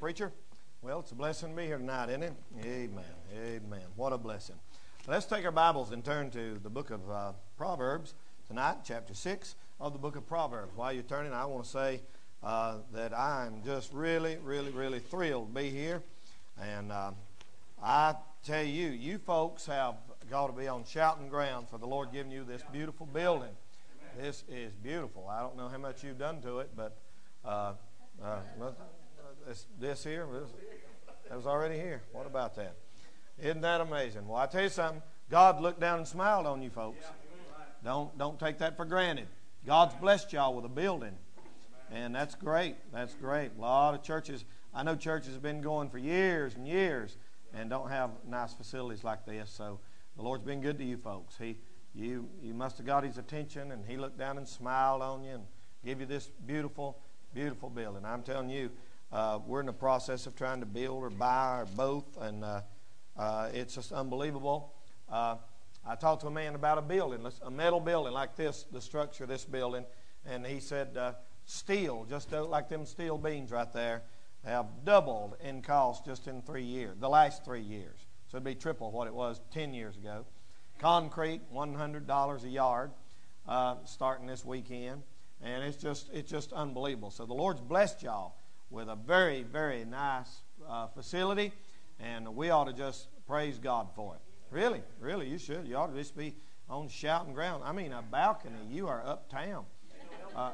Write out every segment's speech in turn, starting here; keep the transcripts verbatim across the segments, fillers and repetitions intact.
preacher. Well, it's a blessing to be here tonight, isn't it? Amen. Amen. What a blessing. Let's take our Bibles and turn to the book of uh, Proverbs tonight, chapter six of the book of Proverbs. While you're turning, I want to say uh, that I'm just really, really, really thrilled to be here. And uh, I tell you, you folks have got to be on shouting ground for the Lord giving you this beautiful building. This is beautiful. I don't know how much you've done to it, but uh, uh, this, this here, this, that was already here. What about that? Isn't that amazing? Well, I tell you something. God looked down and smiled on you folks. Don't don't take that for granted. God's blessed y'all with a building, and that's great. That's great. A lot of churches, I know churches have been going for years and years and don't have nice facilities like this. So the Lord's been good to you folks. He you you must have got His attention, and He looked down and smiled on you and gave you this beautiful, beautiful building. I'm telling you, uh, we're in the process of trying to build or buy or both, and uh, uh, it's just unbelievable. Uh, I talked to a man about a building, a metal building like this, the structure of this building, and he said uh, steel, just like them steel beams right there, have doubled in cost just in three years, the last three years. So it'd be triple what it was ten years ago. Concrete, one hundred dollars a yard, uh, starting this weekend, and it's just it's just unbelievable. So the Lord's blessed y'all with a very, very nice uh, facility, and we ought to just praise God for it. Really, really, you should. You ought to just be on shouting ground. I mean, a balcony. You are uptown. Uh,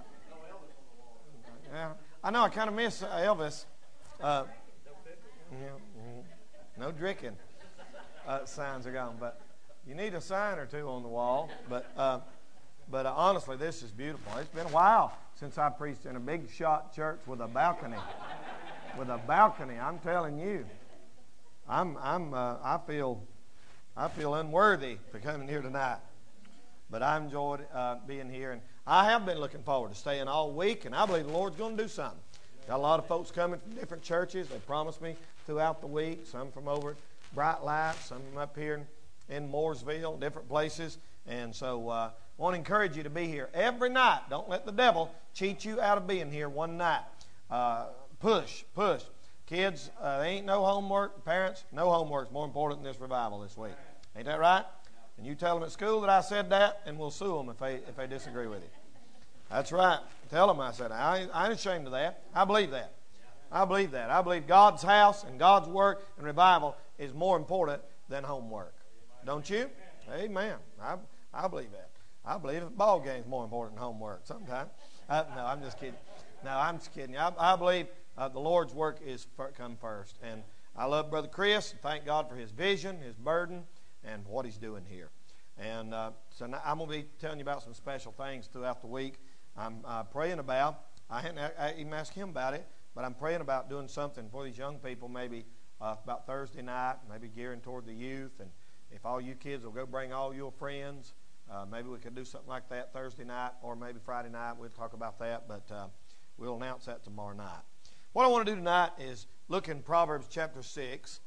yeah, I know. I kind of miss Elvis. Uh, yeah, mm, no drinking uh, signs are gone, but you need a sign or two on the wall. But uh, but uh, honestly, this is beautiful. It's been a while since I preached in a big shot church with a balcony. With a balcony, I'm telling you, I'm I'm uh, I feel. I feel unworthy for coming here tonight, but I enjoyed uh, being here, and I have been looking forward to staying all week, and I believe the Lord's going to do something. Got a lot of folks coming from different churches. They promised me throughout the week, some from over at Bright Light, some from up here in, in Mooresville, different places, and so I uh, want to encourage you to be here every night. Don't let the devil cheat you out of being here one night. Uh, push, push. Kids, uh, there ain't no homework. Parents, no homework is more important than this revival this week. Ain't that right? And you tell them at school that I said that, and we'll sue them if they if they disagree with you. That's right. Tell them I said that. I, I ain't ashamed of that. I believe that. I believe that. I believe God's house and God's work and revival is more important than homework. Don't you? Amen. I I believe that. I believe the ball game's more important than homework sometimes. Uh, no, I'm just kidding. No, I'm just kidding. I, I believe uh, the Lord's work is for, come first. And I love Brother Chris. And thank God for his vision, his burden, and what he's doing here. And uh, so now I'm going to be telling you about some special things throughout the week. I'm uh, praying about, I hadn't I even asked him about it, but I'm praying about doing something for these young people maybe uh, about Thursday night, maybe gearing toward the youth. And if all you kids will go bring all your friends, uh, maybe we could do something like that Thursday night or maybe Friday night. We'll talk about that, but uh, we'll announce that tomorrow night. What I want to do tonight is look in Proverbs chapter six.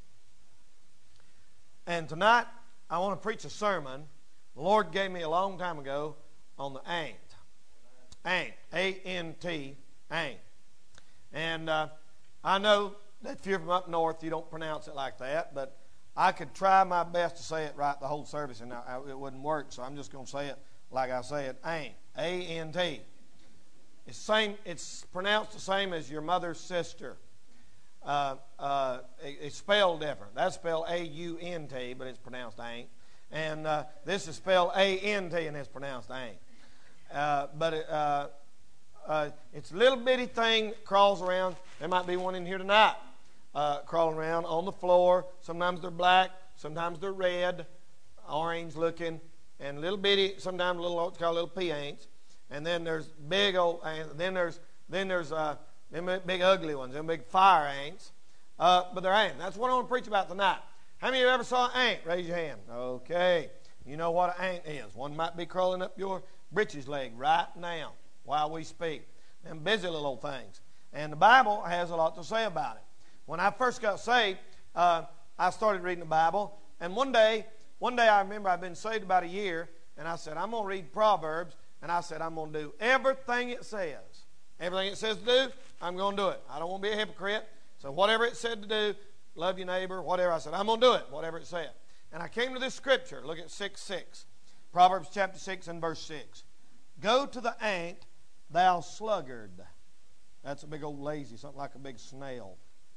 And tonight, I want to preach a sermon the Lord gave me a long time ago on the ant. Ant. A N T. Ant. And uh, I know that if you're from up north, you don't pronounce it like that, but I could try my best to say it right the whole service, and I, I, it wouldn't work, so I'm just going to say it like I say it. Ant. A N T. It's, same, it's pronounced the same as your mother's sister. Uh, uh, it, it's spelled different. That's spelled A U N T, but it's pronounced ain't. And uh, this is spelled A N T, and it's pronounced ain't. Uh, but it, uh, uh, it's a little bitty thing that crawls around. There might be one in here tonight uh, crawling around on the floor. Sometimes they're black. Sometimes they're red, orange looking, and little bitty, sometimes little, what's called little pea ants. And then there's big old, and then there's then there's uh, them big ugly ones, them big fire ants. Uh, but they're ants. That's what I want to preach about tonight. How many of you ever saw an ant? Raise your hand. Okay. You know what an ant is. One might be crawling up your britches leg right now while we speak. Them busy little old things. And the Bible has a lot to say about it. When I first got saved, uh, I started reading the Bible. And one day, one day I remember I'd been saved about a year, and I said, I'm going to read Proverbs, and I said, I'm going to do everything it says. Everything it says to do, I'm going to do it. I don't want to be a hypocrite. So whatever it said to do, love your neighbor, whatever, I said, I'm going to do it, whatever it said. And I came to this scripture. Look at six six. Proverbs chapter six and verse six. Go to the ant, thou sluggard. That's a big old lazy, something like a big snail.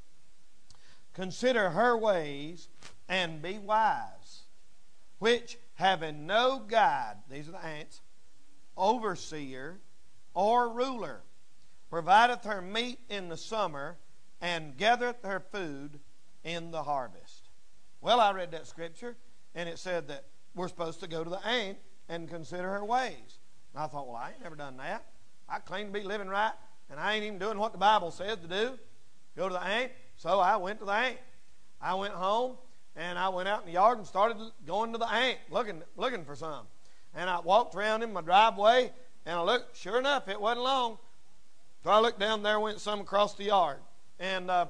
Consider her ways and be wise, which having no guide, these are the ants, overseer or ruler, provideth her meat in the summer and gathereth her food in the harvest. Well, I read that scripture, and it said that we're supposed to go to the ant and consider her ways. And I thought, well, I ain't never done that. I claim to be living right, and I ain't even doing what the Bible says to do. Go to the ant. So I went to the ant. I went home, and I went out in the yard and started going to the ant, looking, looking for some. And I walked around in my driveway, and I looked. Sure enough, it wasn't long. So I looked down there, went some across the yard. And uh,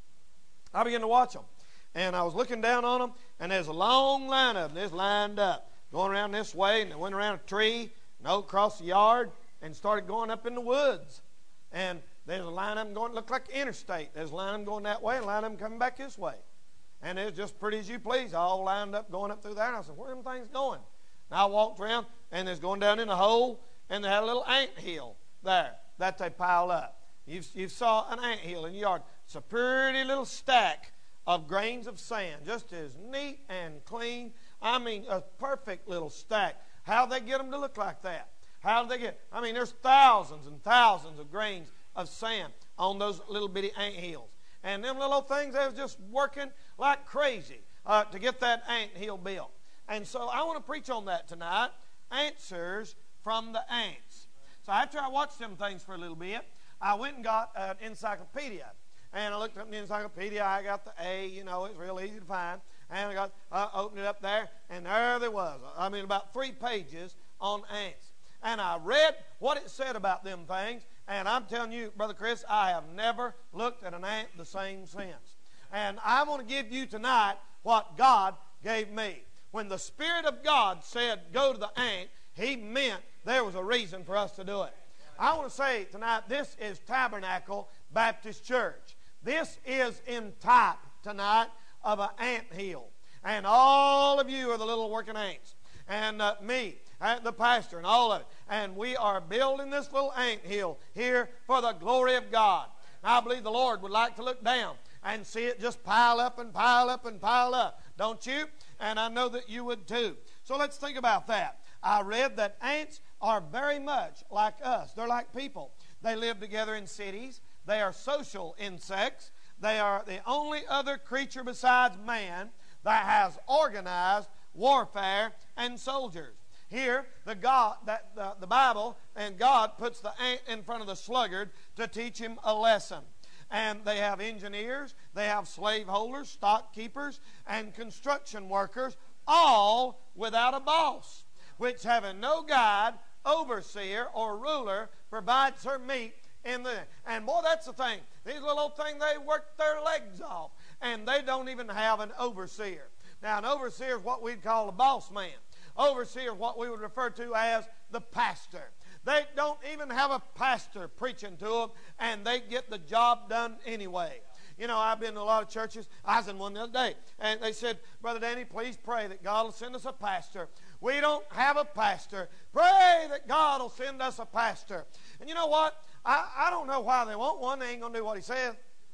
I began to watch them. And I was looking down on them, and there's a long line of them just lined up, going around this way, and they went around a tree, and out across the yard, and started going up in the woods. And there's a line of them going, looked like interstate. There's a line of them going that way, and a line of them coming back this way. And it was just pretty as you please, all lined up going up through there. And I said, where are them things going? And I walked around, and there's going down in a hole, and they had a little ant hill there that they piled up. You've, you saw an ant hill in your yard. It's a pretty little stack of grains of sand, just as neat and clean. I mean, a perfect little stack. How'd they get them to look like that? How did they get? I mean, there's thousands and thousands of grains of sand on those little bitty ant hills. And them little things, they was just working like crazy uh, to get that ant hill built. And so I want to preach on that tonight, answers from the ants. So after I watched them things for a little bit, I went and got an encyclopedia. And I looked up in the encyclopedia. I got the A, you know, it's real easy to find. And I got uh, opened it up there, and there there was. I mean, about three pages on ants. And I read what it said about them things. And I'm telling you, Brother Chris, I have never looked at an ant the same since. And I want to give you tonight what God gave me. When the Spirit of God said, go to the ant, He meant there was a reason for us to do it. I want to say tonight, this is Tabernacle Baptist Church. This is in type tonight of an ant hill. And all of you are the little working ants. And uh, me, and the pastor, and all of it. And we are building this little ant hill here for the glory of God. And I believe the Lord would like to look down and see it just pile up and pile up and pile up. Don't you? And I know that you would too. So let's think about that. I read that ants are very much like us. They're like people. They live together in cities. They are social insects. They are the only other creature besides man that has organized warfare and soldiers. Here, the God, that the, the Bible and God puts the ant in front of the sluggard to teach him a lesson. And they have engineers, they have slaveholders, stock keepers, and construction workers, all without a boss, which having no guide, overseer, or ruler, provides her meat in the. And boy, that's the thing. These little old things, they work their legs off, and they don't even have an overseer. Now, an overseer is what we'd call a boss man. Overseer is what we would refer to as the pastor. They don't even have a pastor preaching to them, and they get the job done anyway. You know, I've been to a lot of churches. I was in one the other day, and they said, Brother Danny, please pray that God will send us a pastor. We don't have a pastor. Pray that God will send us a pastor. And you know what? I, I don't know why they want one. They ain't going to do what he says.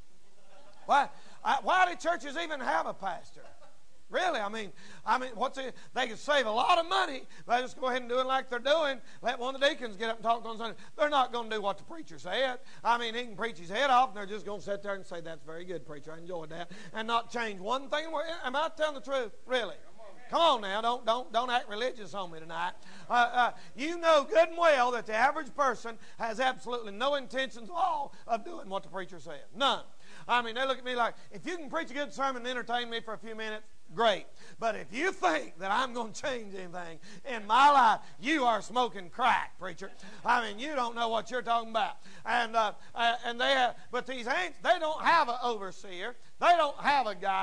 Why, I, why do churches even have a pastor? Really, I mean, I mean, what's it? They can save a lot of money. They just go ahead and do it like they're doing. Let one of the deacons get up and talk on Sunday. They're not going to do what the preacher said. I mean, he can preach his head off, and they're just going to sit there and say, "That's very good, preacher. I enjoyed that," and not change one thing. Am I telling the truth? Really? Come on now, don't don't don't act religious on me tonight. Uh, uh, you know good and well that the average person has absolutely no intentions at all of doing what the preacher said. None. I mean, they look at me like, if you can preach a good sermon and entertain me for a few minutes, great. But if you think that I'm going to change anything in my life, you are smoking crack, preacher. I mean, you don't know what you're talking about. And uh, uh, and they have, but these ants, they don't have an overseer. They don't have a guide,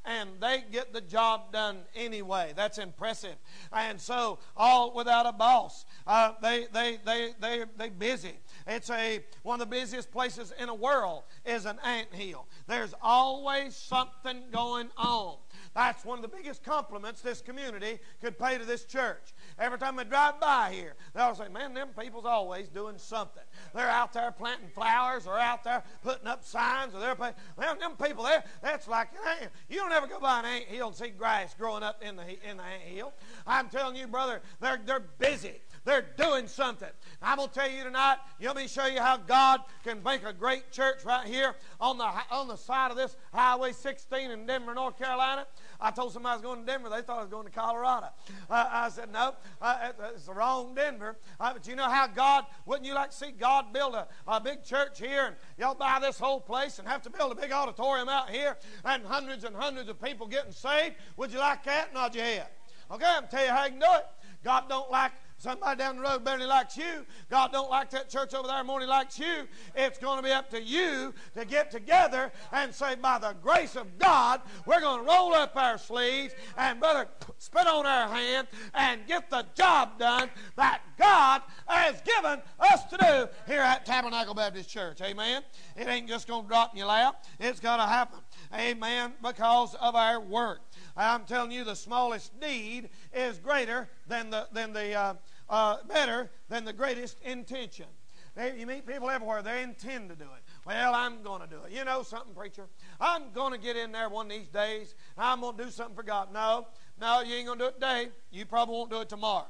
and they get the job done anyway. That's impressive. And so, all without a boss. Uh, they, they, they, they, they busy. It's a, one of the busiest places in the world is an anthill. There's always something going on. That's one of the biggest compliments this community could pay to this church. Every time they drive by here, they'll say, man, them people's always doing something. They're out there planting flowers, or out there putting up signs, or they're paying. Well, them people there, that's like, you don't ever go by an anthill and see grass growing up in the in the anthill. I'm telling you, brother, they're, they're busy. They're doing something. I'm going to tell you tonight, let me show you how God can make a great church right here on the, on the side of this Highway sixteen in Denver, North Carolina. I told somebody I was going to Denver. They thought I was going to Colorado. Uh, I said, no, uh, it's the wrong Denver. Uh, but you know how God, wouldn't you like to see God build a, a big church here, and y'all buy this whole place and have to build a big auditorium out here and hundreds and hundreds of people getting saved? Would you like that? Nod your head. Okay, I'm going to tell you how you can do it. God don't like somebody down the road barely likes you. God don't like that church over there more than he likes you. It's going to be up to you to get together and say, by the grace of God, we're going to roll up our sleeves and, brother, spit on our hand and get the job done that God has given us to do here at Tabernacle Baptist Church. Amen? It ain't just going to drop in your lap. It's going to happen. Amen? Because of our work. I'm telling you, the smallest need is greater than the than the uh, uh, better than the greatest intention. They, you meet people everywhere; they intend to do it. Well, I'm going to do it. You know something, preacher? I'm going to get in there one of these days. I'm going to do something for God. No, no, you ain't going to do it today. You probably won't do it tomorrow.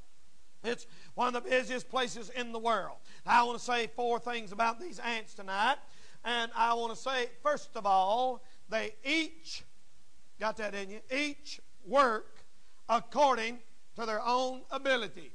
It's one of the busiest places in the world. I want to say four things about these ants tonight, and I want to say, first of all, they each. Got that, didn't you? Each work according to their own ability.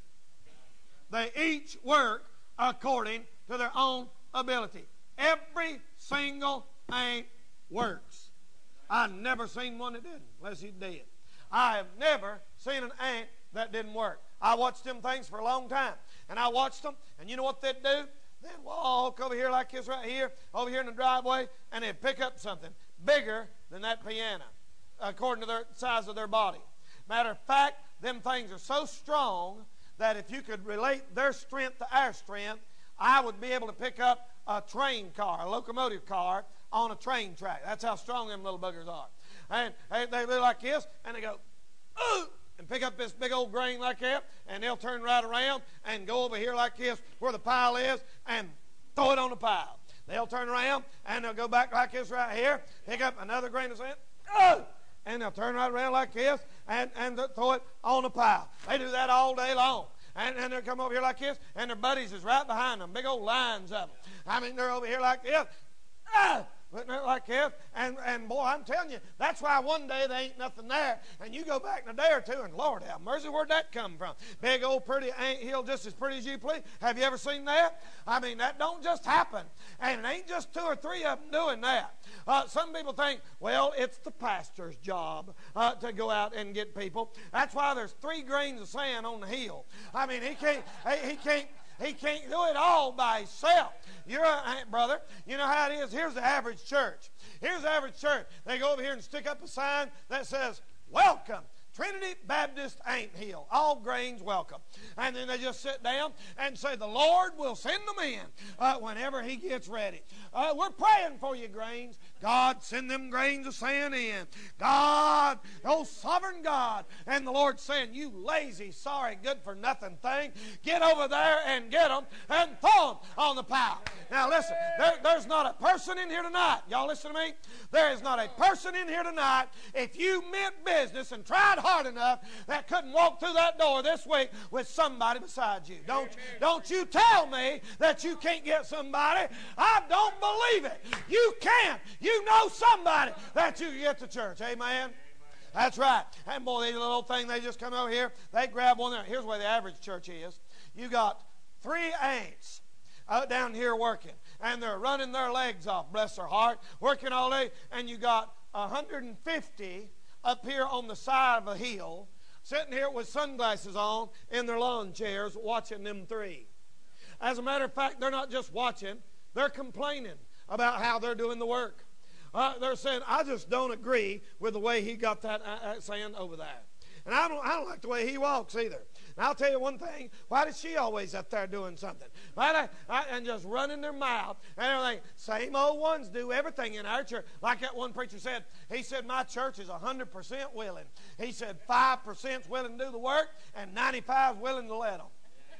They each work according to their own ability. Every single ant works. I've never seen one that didn't, unless he's dead. I have never seen an ant that didn't work. I watched them things for a long time. And I watched them, and you know what they'd do? They'd walk over here like this right here, over here in the driveway, and they'd pick up something bigger than that piano, according to the size of their body. Matter of fact, them things are so strong that if you could relate their strength to our strength, I would be able to pick up a train car, a locomotive car, on a train track. That's how strong them little buggers are. And they, they look like this, and they go, ooh, and pick up this big old grain like that, and they'll turn right around and go over here like this, where the pile is, and throw it on the pile. They'll turn around, and they'll go back like this right here, pick up another grain of sand, oh! And they'll turn right around like this and, and throw it on the pile. They do that all day long. And, and they'll come over here like this, and their buddies is right behind them, big old lines of them. I mean, they're over here like this, ah, putting it like this. And, and boy, I'm telling you, that's why one day there ain't nothing there. And you go back in a day or two, and Lord have mercy, where'd that come from? Big old pretty anthill, just as pretty as you please. Have you ever seen that? I mean, that don't just happen. And it ain't just two or three of them doing that. Uh, some people think, well, it's the pastor's job uh, to go out and get people. That's why there's three grains of sand on the hill. I mean, he can't, he, he can't, he can't do it all by himself. You're a brother. You know how it is. Here's the average church. Here's the average church. They go over here and stick up a sign that says, welcome, Trinity Baptist Anthill. All grains welcome. And then they just sit down and say, the Lord will send them in uh, whenever he gets ready. Uh, we're praying for you, grains. God, send them grains of sand in. God, oh sovereign God. And the Lord's saying, you lazy, sorry, good-for-nothing thing, get over there and get them and throw them on the pile. Now listen, there, there's not a person in here tonight. Y'all listen to me? There is not a person in here tonight, if you meant business and tried hard enough, that couldn't walk through that door this week with somebody beside you. Don't, don't you tell me that you can't get somebody. I don't believe it. You can. You know somebody that you can get to church. Amen? That's right. And boy, these little thing, they just come over here. They grab one there. Here's where the average church is. You got three ants out down here working. And they're running their legs off, bless their heart, working all day. And you got one hundred fifty up here on the side of a hill, sitting here with sunglasses on in their lawn chairs, watching them three. As a matter of fact, they're not just watching, they're complaining about how they're doing the work. Uh, they're saying, I just don't agree with the way he got that uh, saying over there. And I don't, I don't like the way he walks either. And I'll tell you one thing. Why is she always up there doing something? Why I, and just running their mouth and everything. Same old ones do everything in our church. Like that one preacher said, he said, my church is one hundred percent willing. He said, five percent is willing to do the work and ninety-five is willing to let them.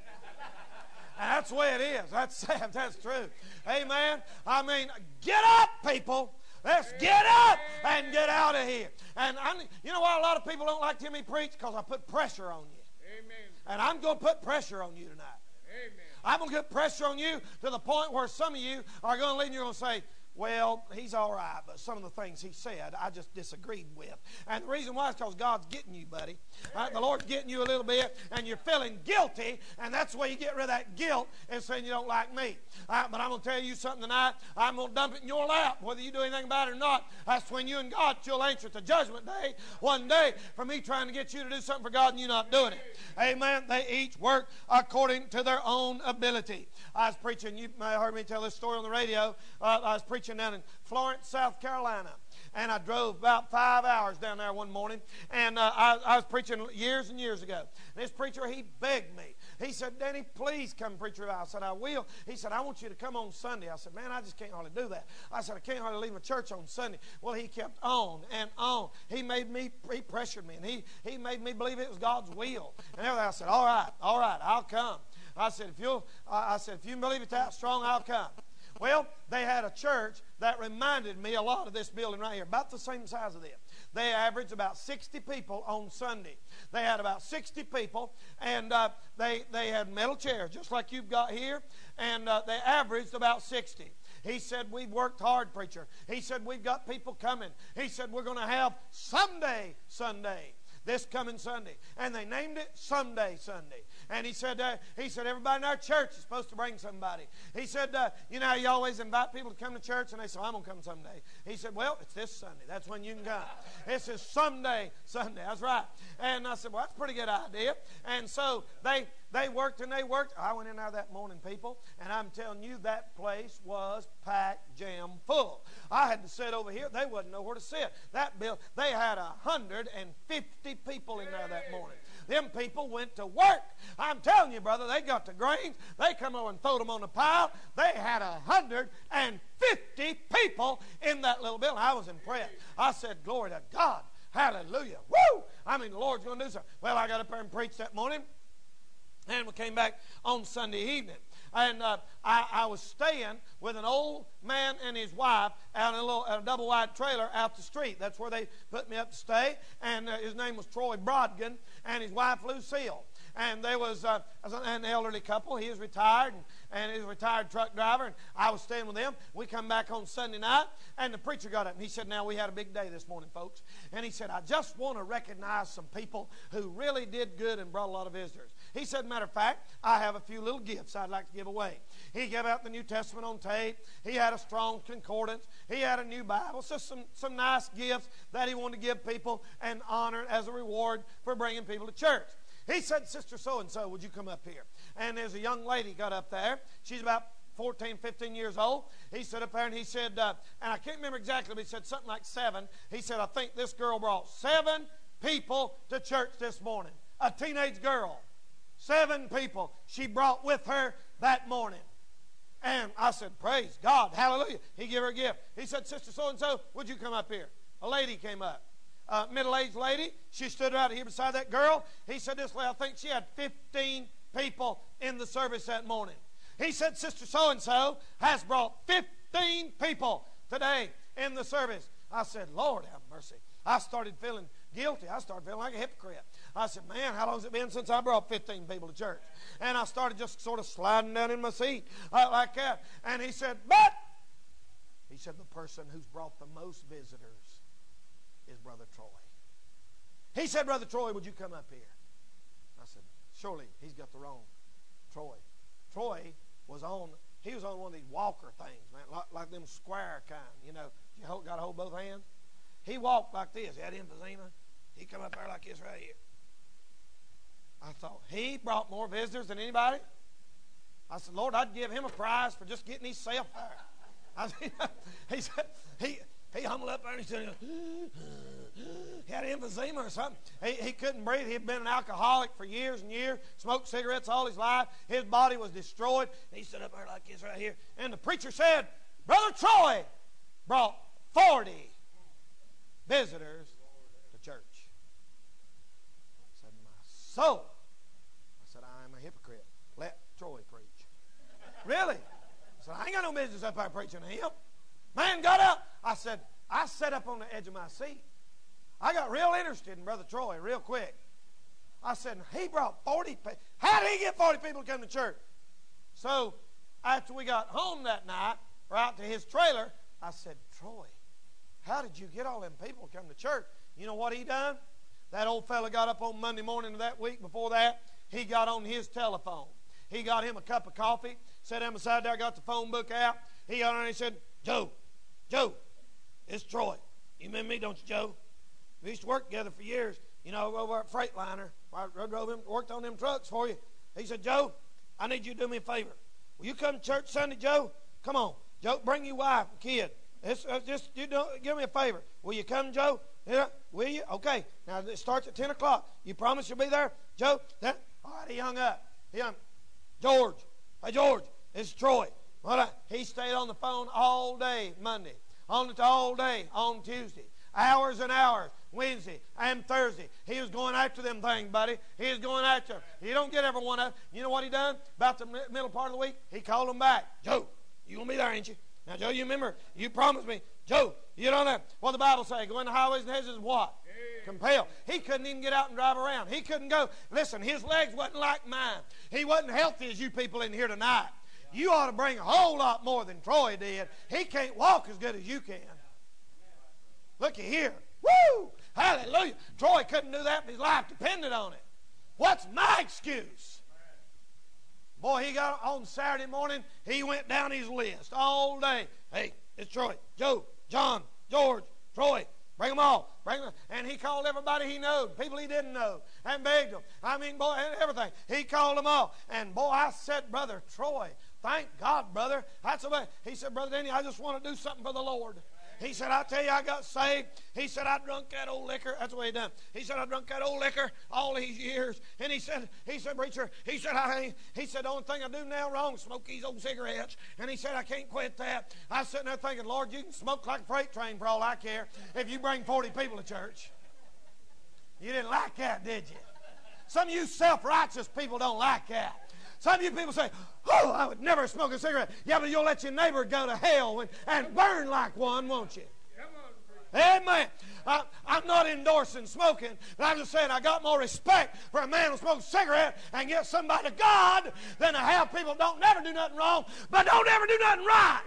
And that's the way it is. That's sad. That's true. Amen. I mean, get up, people. Let's get up and get out of here. And I, you know why a lot of people don't like to hear me preach? Because I put pressure on you. Amen. And I'm going to put pressure on you tonight. Amen. I'm going to put pressure on you to the point where some of you are going to leave and you're going to say, well, he's all right, but some of the things he said I just disagreed with. And the reason why is because God's getting you, buddy. Right? The Lord's getting you a little bit, and you're feeling guilty, and that's the way you get rid of that guilt, is saying you don't like me. Right? But I'm going to tell you something tonight. I'm going to dump it in your lap, whether you do anything about it or not. That's between you and God. You'll answer at the judgment day one day for me trying to get you to do something for God and you not doing it. Amen. They each work according to their own ability. I was preaching, you may have heard me tell this story on the radio. Uh, I was preaching down in Florence, South Carolina. And I drove about five hours down there one morning. And uh, I, I was preaching years and years ago. And this preacher, he begged me. He said, Danny, please come preach revival. I said, I will. He said, I want you to come on Sunday. I said, man, I just can't hardly do that. I said, I can't hardly leave my church on Sunday. Well, he kept on and on. He made me, he pressured me. And he, he made me believe it was God's will. And everything. I said, all right, all right, I'll come. I said, if you'll, I said, if you believe it that strong, I'll come. Well, they had a church that reminded me a lot of this building right here, about the same size of this. They averaged about sixty people on Sunday. They had about sixty people, and uh, they, they had metal chairs, just like you've got here, and uh, they averaged about sixty. He said, we've worked hard, preacher. He said, we've got people coming. He said, we're going to have Someday Sunday. This coming Sunday. And they named it Someday Sunday. And he said, uh, he said, everybody in our church is supposed to bring somebody. He said, uh, you know how you always invite people to come to church? And they say, I'm going to come someday. He said, well, it's this Sunday. That's when you can come. This is Someday Sunday. That's right. And I said, well, that's a pretty good idea. And so they they worked and they worked. I went in there that morning, people, and I'm telling you, that place was packed, jam full. I had to sit over here. They wouldn't know where to sit. That bill, they had one hundred fifty people in there that morning. Them people went to work. I'm telling you, brother, they got the grains. They come over and throw them on the pile. They had one hundred fifty people in that little building. I was impressed. I said, glory to God. Hallelujah. Woo! I mean, the Lord's going to do something. Well, I got up there and preached that morning. And we came back on Sunday evening. And uh, I, I was staying with an old man and his wife out in a, little, a double-wide trailer out the street. That's where they put me up to stay. And uh, his name was Troy Brodgan and his wife Lucille. And there was uh, an elderly couple. He was retired, and, and he was a retired truck driver, and I was staying with them. We come back on Sunday night, and the preacher got up, and he said, now, we had a big day this morning, folks. And he said, I just want to recognize some people who really did good and brought a lot of visitors. He said, matter of fact, I have a few little gifts I'd like to give away. He gave out the New Testament on tape. He had a strong concordance. He had a new Bible. So some, some nice gifts that he wanted to give people and honor as a reward for bringing people to church. He said, Sister so-and-so, would you come up here? And there's a young lady got up there. She's about fourteen, fifteen years old. He stood up there and he said, uh, and I can't remember exactly, but he said something like seven. He said, I think this girl brought seven people to church this morning. A teenage girl. Seven people she brought with her that morning. And I said, praise God, hallelujah. He gave her a gift. He said, Sister so-and-so, would you come up here? A lady came up. Uh, middle-aged lady. She stood right here beside that girl. He said, this lady, I think she had fifteen people in the service that morning. He said, Sister so-and-so has brought fifteen people today in the service. I said, Lord have mercy. I started feeling guilty. I started feeling like a hypocrite. I said, man, how long has it been since I brought fifteen people to church? And I started just sort of sliding down in my seat uh, like that. And he said, but, he said, the person who's brought the most visitors is Brother Troy. He said, Brother Troy, would you come up here? I said, surely he's got the wrong Troy. Troy was on, he was on one of these walker things, man, like, like them square kind, you know, you got to hold both hands. He walked like this. He had emphysema. He come up there like this right here. I thought, he brought more visitors than anybody? I said, Lord, I'd give him a prize for just getting himself there. I mean, he said, he, He humbled up there and he said, he had emphysema or something. He, he couldn't breathe. He had been an alcoholic for years and years, smoked cigarettes all his life. His body was destroyed. And he stood up there like this right here. And the preacher said, Brother Troy brought forty visitors to church. I said, my soul. I said, I am a hypocrite. Let Troy preach. Really? I said, I ain't got no business up there preaching to him. Man got up. I said, I sat up on the edge of my seat. I got real interested in Brother Troy real quick. I said, he brought forty people. How did he get forty people to come to church? So after we got home that night, or out to his trailer, I said, Troy, how did you get all them people to come to church? You know what he done? That old fella got up on Monday morning of that week before that. He got on his telephone. He got him a cup of coffee, sat down beside there, got the phone book out. He got on and he said, Joe, Joe, it's Troy. You remember me, don't you, Joe? We used to work together for years. You know, over at Freightliner. I drove him, worked on them trucks for you. He said, Joe, I need you to do me a favor. Will you come to church Sunday, Joe? Come on. Joe, bring your wife and kid. It's, uh, just you do, give me a favor. Will you come, Joe? Yeah, will you? Okay. Now, it starts at ten o'clock. You promise you'll be there? Joe? That, all right, he hung up. He hung George. Hey, George, it's Troy. What? He stayed on the phone all day Monday, on the, all day on Tuesday, hours and hours, Wednesday and Thursday. He was going after them things, buddy. He was going after them. You don't get every one of them. You know what he done? About the middle part of the week, he called them back. Joe, you going to be there, ain't you? Now, Joe, you remember, you promised me. Joe, you don't know what the Bible say. Go in the highways and hedges and what? Yeah. Compel. He couldn't even get out and drive around. He couldn't go. Listen, his legs wasn't like mine. He wasn't healthy as you people in here tonight. You ought to bring a whole lot more than Troy did. He can't walk as good as you can. Looky here. Woo! Hallelujah. Troy couldn't do that, and his life depended on it. What's my excuse? Boy, he got on Saturday morning, he went down his list all day. Hey, it's Troy, Joe, John, George, Troy. Bring them all. Bring them. And he called everybody he knew, people he didn't know, and begged them. I mean, boy, and everything. He called them all. And, boy, I said, Brother Troy, thank God, brother. That's the way. He said, Brother Denny, I just want to do something for the Lord. He said, I tell you, I got saved. He said, I drunk that old liquor. That's the way he done. He said, I drunk that old liquor all these years. And he said, he said, preacher, he said, I, he said, the only thing I do now wrong is smoke these old cigarettes. And he said, I can't quit that. I was sitting there thinking, Lord, you can smoke like a freight train for all I care if you bring forty people to church. You didn't like that, did you? Some of you self-righteous people don't like that. Some of you people say, oh, I would never smoke a cigarette. Yeah, but you'll let your neighbor go to hell and, and burn like one, won't you? Amen. I, I'm not endorsing smoking, but I'm just saying I got more respect for a man who smokes a cigarette and gets somebody to God than to have people who don't never do nothing wrong, but don't ever do nothing right.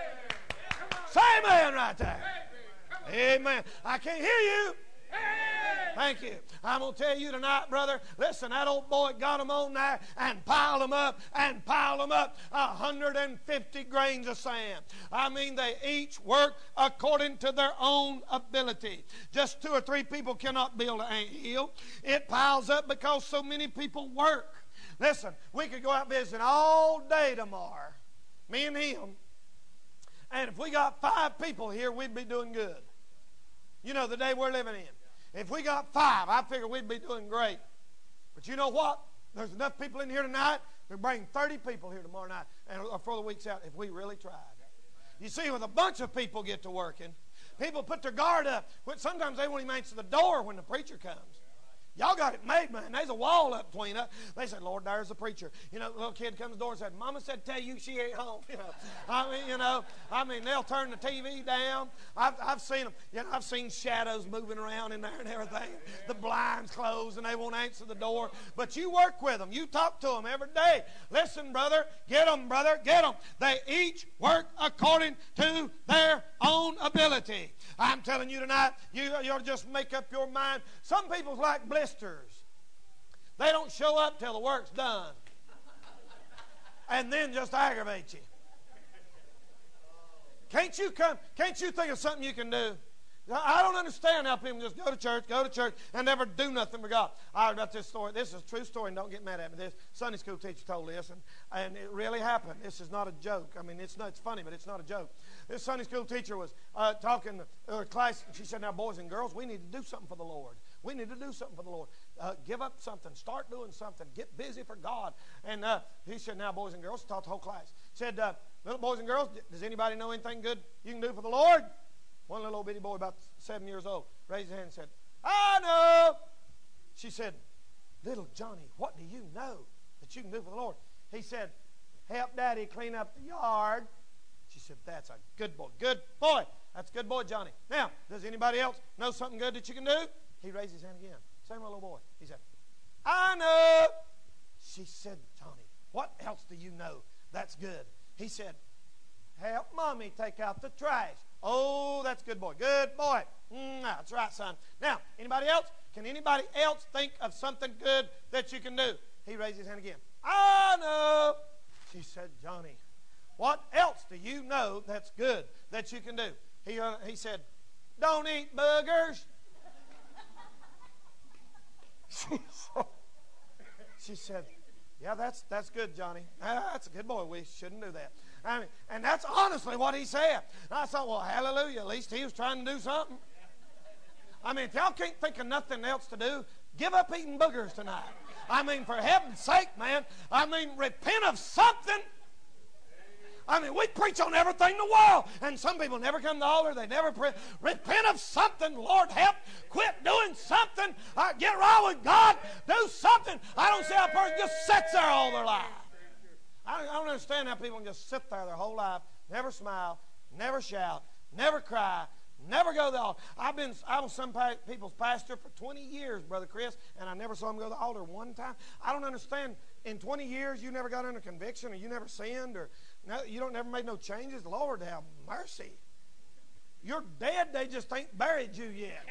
Say amen right there. Amen. I can't hear you. Thank you. I'm going to tell you tonight, brother, listen, that old boy got them on there and piled them up and piled them up, one hundred fifty grains of sand. I mean, they each work according to their own ability. Just two or three people cannot build an ant-hill. It piles up because so many people work. Listen, we could go out visiting all day tomorrow, me and him, and if we got five people here, we'd be doing good. You know, the day we're living in. If we got five, I figure we'd be doing great. But you know what? There's enough people in here tonight to bring thirty people here tomorrow night and for the weeks out if we really tried. You see, when a bunch of people get to working, people put their guard up. Sometimes they won't even answer the door when the preacher comes. Y'all got it made, man. There's a wall up between us. They said, Lord, there's the preacher. You know, the little kid comes to the door and said, Mama said, tell you she ain't home. You know, I mean, you know, I mean, they'll turn the T V down. I've, I've seen them. You know, I've seen shadows moving around in there and everything. The blinds closed and they won't answer the door. But you work with them. You talk to them every day. Listen, brother, get them, brother, get them. They each work according to their own ability. I'm telling you tonight, you, you ought to just make up your mind. Some people's like blisters. They don't show up till the work's done. And then just aggravate you. Can't you come? Can't you think of something you can do? I don't understand how people just go to church, go to church, and never do nothing for God. I heard about this story. This is a true story, and don't get mad at me. This Sunday school teacher told this, and, and it really happened. This is not a joke. I mean, it's not, it's funny, but it's not a joke. This Sunday school teacher was uh, talking to her class, and she said, now, boys and girls, we need to do something for the Lord. We need to do something for the Lord. Uh, give up something. Start doing something. Get busy for God. And uh, he said, now, boys and girls, taught the whole class. He said, uh, little boys and girls, does anybody know anything good you can do for the Lord? One little bitty boy about seven years old raised his hand and said, I know. She said, little Johnny, what do you know that you can do for the Lord? He said, help Daddy clean up the yard. She said, that's a good boy. Good boy. That's a good boy, Johnny. Now, does anybody else know something good that you can do? He raised his hand again. Same little boy. He said, I know. She said, Johnny, what else do you know that's good? He said, help Mommy take out the trash. Oh, that's a good boy. Good boy. Mm, that's right, son. Now, anybody else? Can anybody else think of something good that you can do? He raised his hand again. I know. She said, Johnny, what else do you know that's good that you can do? He, uh, he said, don't eat boogers. she, said, she said, yeah, that's that's good, Johnny. Ah, that's a good boy. We shouldn't do that. I mean, and that's honestly what he said. And I thought, well, hallelujah. At least he was trying to do something. I mean, if y'all can't think of nothing else to do, give up eating boogers tonight. I mean, for heaven's sake, man. I mean, repent of something. I mean, we preach on everything in the world, and some people never come to the altar. They never pray. Repent of something. Lord, help. Quit doing something. Uh, get right with God. Do something. I don't see how a person just sits there all their life. I don't, I don't understand how people can just sit there their whole life, never smile, never shout, never cry, never go to the altar. I've been, I was some people's pastor for twenty years, Brother Chris, and I never saw him go to the altar one time. I don't understand. In twenty years, you never got under conviction, or you never sinned, or no, you don't never made no changes. Lord, have mercy. You're dead. They just ain't buried you yet.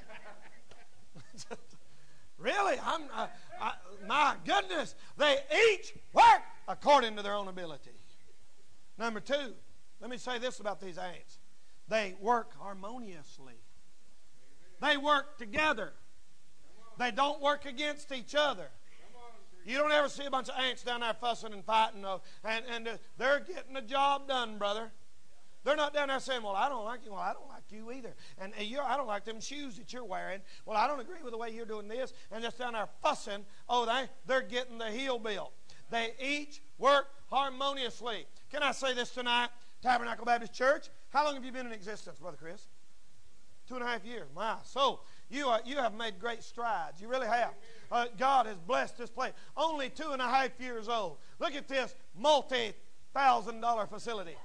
Really? I'm. Uh, I, my goodness. They each work according to their own ability. Number two, let me say this about these ants. They work harmoniously. They work together. They don't work against each other. You don't ever see a bunch of ants down there fussing and fighting, uh, and, and uh, they're getting the job done, brother. They're not down there saying, well, I don't like you. Well, I don't like you either. And uh, you're, I don't like them shoes that you're wearing. Well, I don't agree with the way you're doing this. And just down there fussing. Oh, they, they're getting the hill built. They each work harmoniously. Can I say this tonight? Tabernacle Baptist Church, how long have you been in existence, Brother Chris? Two and a half years. My, so you are, you have made great strides. You really have. Uh, God has blessed this place. Only two and a half years old. Look at this multi-thousand dollar facility.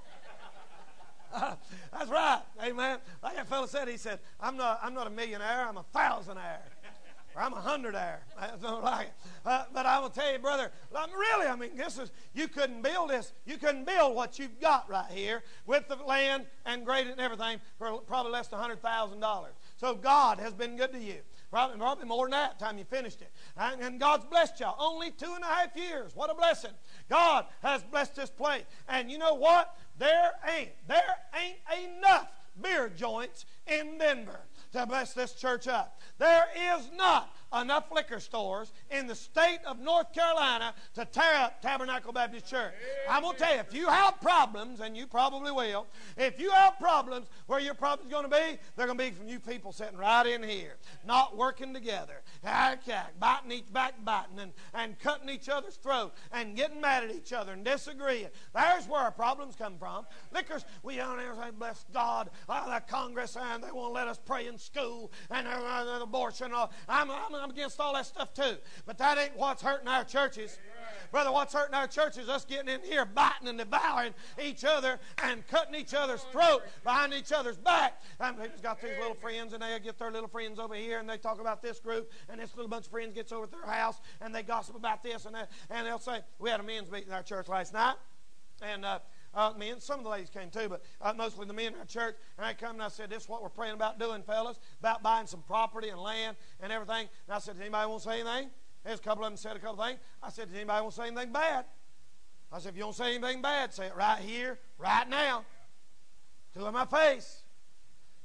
Uh, that's right. Amen. Like that fellow said, he said, I'm not, I'm not a millionaire, I'm a thousandaire. Or I'm a hundredaire. I don't like it. Uh, but I will tell you, brother, I'm really, I mean, this is, you couldn't build this. You couldn't build what you've got right here with the land and graded and everything for probably less than one hundred thousand dollars. So God has been good to you. Probably, probably more than that time you finished it. And, and God's blessed y'all. Only two and a half years. What a blessing. God has blessed this place. And you know what? There ain't, there ain't enough beer joints in Denver to bless this church up. There is not enough liquor stores in the state of North Carolina to tear up Tabernacle Baptist Church. I'm going to tell you, if you have problems, and you probably will, if you have problems, where your problem's going to be, they're going to be from you people sitting right in here, not working together, biting each back, biting, and, and cutting each other's throat, and getting mad at each other, and disagreeing. There's where our problems come from. Liquors, we don't ever say, bless God, uh, the Congress, and they won't let us pray in school, and uh, abortion. Uh, I'm, I'm, I'm against all that stuff too. But that ain't what's hurting our churches. Brother, what's hurting our church is us getting in here, biting and devouring each other and cutting each other's throat behind each other's back. And people's got these little friends, and they get their little friends over here, and they talk about this group, and this little bunch of friends gets over at their house, and they gossip about this and that, and they'll say, we had a men's meeting in our church last night, and uh, Uh, men, some of the ladies came too, but uh, mostly the men in our church. And I come and I said, this is what we're praying about doing, fellas, about buying some property and land and everything. And I said, does anybody want to say anything? There's a couple of them said a couple of things. I said, does anybody want to say anything bad? I said, if you don't say anything bad, say it right here, right now, to my face.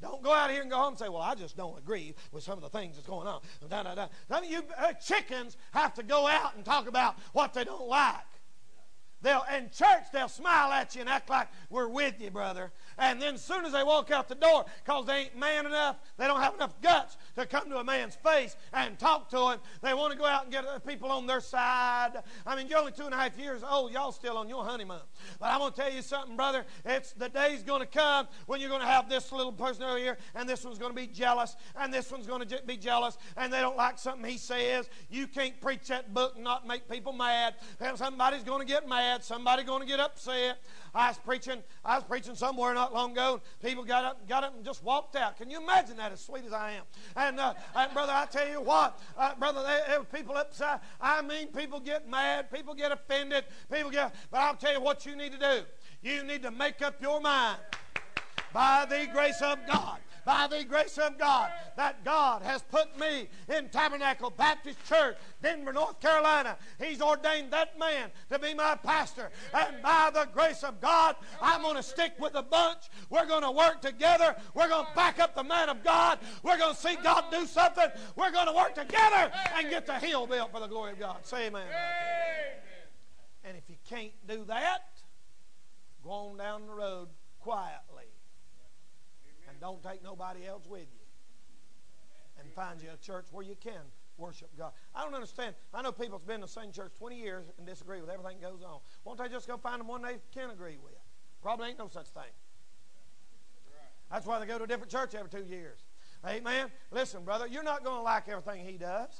Don't go out here and go home and say, well, I just don't agree with some of the things that's going on. Da, da, da. Some of you uh, chickens have to go out and talk about what they don't like. They'll, in church, they'll smile at you and act like we're with you, brother. And then as soon as they walk out the door, because they ain't man enough, they don't have enough guts to come to a man's face and talk to him. They want to go out and get people on their side. I mean, you're only two and a half years old. Y'all still on your honeymoon. But I'm going to tell you something, brother. It's the day's going to come when you're going to have this little person over here, and this one's going to be jealous, and this one's going to be jealous, and they don't like something he says. You can't preach that book and not make people mad. Somebody's going to get mad. Somebody going to get upset. I was preaching. I was preaching somewhere not long ago. And people got up, got up, and just walked out. Can you imagine that? As sweet as I am, and, uh, and brother, I tell you what, uh, brother, there were people upset. I mean, people get mad. People get offended. People get. But I'll tell you what you need to do. You need to make up your mind by the grace of God. By the grace of God, that God has put me in Tabernacle Baptist Church, Denver, North Carolina. He's ordained that man to be my pastor. And by the grace of God, I'm going to stick with the bunch. We're going to work together. We're going to back up the man of God. We're going to see God do something. We're going to work together and get the hill built for the glory of God. Say amen. And if you can't do that, go on down the road quietly. Don't take nobody else with you. And find you a church where you can worship God. I don't understand. I know people that's been in the same church twenty years and disagree with everything that goes on. Won't they just go find them one they can agree with? Probably ain't no such thing. That's why they go to a different church every two years. Amen? Listen, brother, you're not going to like everything he does.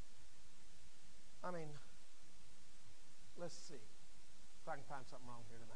I mean, let's see if I can find something wrong here tonight.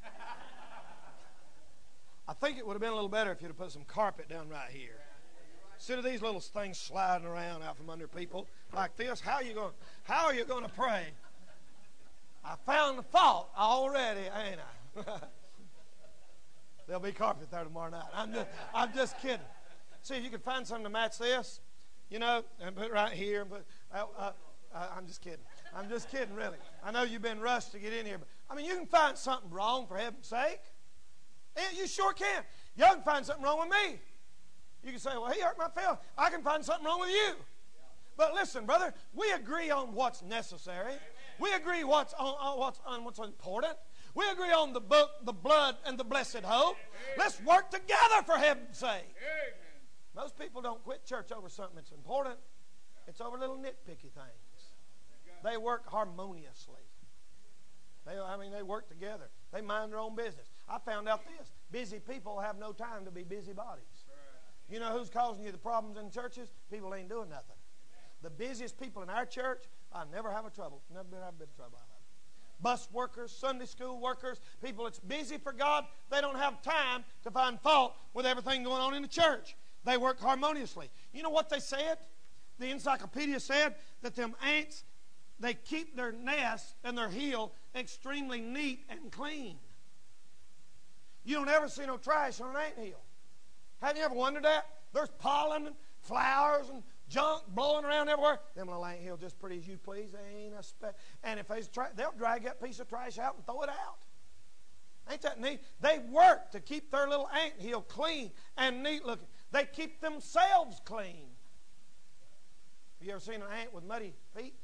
I think it would have been a little better if you'd have put some carpet down right here. Instead of these little things sliding around out from under people like this, how are you going? How are you going to pray? I found the fault already, ain't I? There'll be carpet there tomorrow night. I'm just, I'm just kidding. See if you can find something to match this, you know, and put it right here. But uh, uh, uh, I'm just kidding. I'm just kidding, really. I know you've been rushed to get in here, but I mean, you can find something wrong for heaven's sake. Yeah, you sure can. You can find something wrong with me. You can say, well, he hurt my feelings. I can find something wrong with you. But listen, brother, we agree on what's necessary. We agree what's on, on, what's, on what's important. We agree on the book, the blood, and the blessed hope. Let's work together for heaven's sake. Most people don't quit church over something that's important. It's over little nitpicky things. They work harmoniously. They, I mean, they work together. They mind their own business. I found out this. Busy people have no time to be busybodies. You know who's causing you the problems in churches? People ain't doing nothing. The busiest people in our church, I never have a trouble. Never been have a bit of trouble out of it. Bus workers, Sunday school workers, people that's busy for God, they don't have time to find fault with everything going on in the church. They work harmoniously. You know what they said? The encyclopedia said that them ants, they keep their nest and their hill extremely neat and clean. You don't ever see no trash on an anthill. Have you ever wondered that? There's pollen and flowers and junk blowing around everywhere. Them little anthill just pretty as you please. They ain't a speck. And if they's tra- they'll drag that piece of trash out and throw it out. Ain't that neat? They work to keep their little anthill clean and neat looking. They keep themselves clean. Have you ever seen an ant with muddy feet?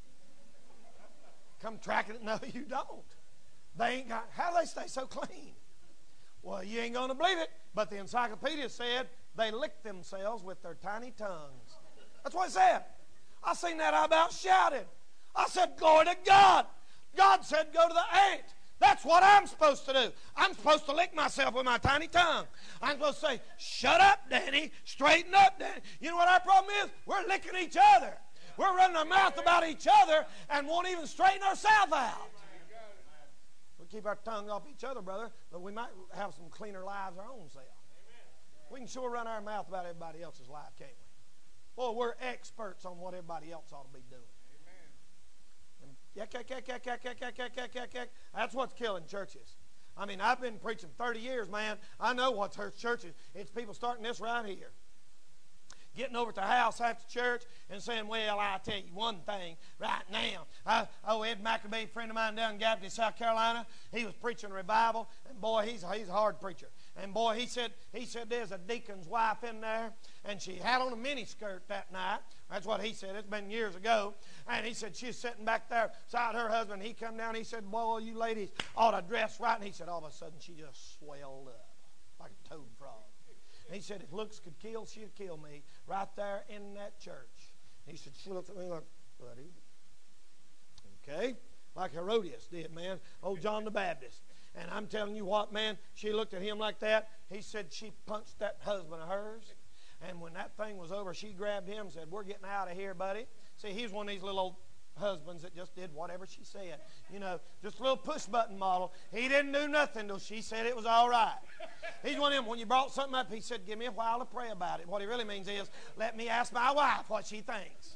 Come tracking it? No, you don't. They ain't got. How do they stay so clean? Well, you ain't going to believe it, but the encyclopedia said they lick themselves with their tiny tongues. That's what it said. I seen that, I about shouted. I said, glory to God. God said, go to the ant. That's what I'm supposed to do. I'm supposed to lick myself with my tiny tongue. I'm supposed to say, shut up, Danny. Straighten up, Danny. You know what our problem is? We're licking each other. We're running our mouth about each other and won't even straighten ourselves out. Keep our tongue off each other, brother, but we might have some cleaner lives our own self. We can sure run our mouth about everybody else's life, can't we? Boy, we're experts on what everybody else ought to be doing. And yak, yak, yak, yak, yak, yak, yak, yak, yak, yak, yak. That's what's killing churches. I mean, I've been preaching thirty years, man. I know what hurts churches. It's people starting this right here. getting over to the house after church and saying, well, I'll tell you one thing right now. I, oh, Ed McAbee, a friend of mine down in Gaffney, South Carolina, he was preaching revival, and boy, he's, he's a hard preacher. And boy, he said, he said there's a deacon's wife in there, and she had on a miniskirt that night. That's what he said. It's been years ago. And he said she was sitting back there beside her husband. He come down, he said, boy, you ladies ought to dress right. And he said, all of a sudden, she just swelled up like a toad frog. And he said, if looks could kill, she'd kill me right there in that church. And he said, she looked at me like, buddy. Okay? Like Herodias did, man. Old John the Baptist. And I'm telling you what, man, she looked at him like that. He said she punched that husband of hers. And when that thing was over, she grabbed him and said, we're getting out of here, buddy. See, he's one of these little old husbands that just did whatever she said. You know, just a little push-button model. He didn't do nothing till she said it was all right. He's one of them, when you brought something up, he said, give me a while to pray about it. What he really means is, let me ask my wife what she thinks.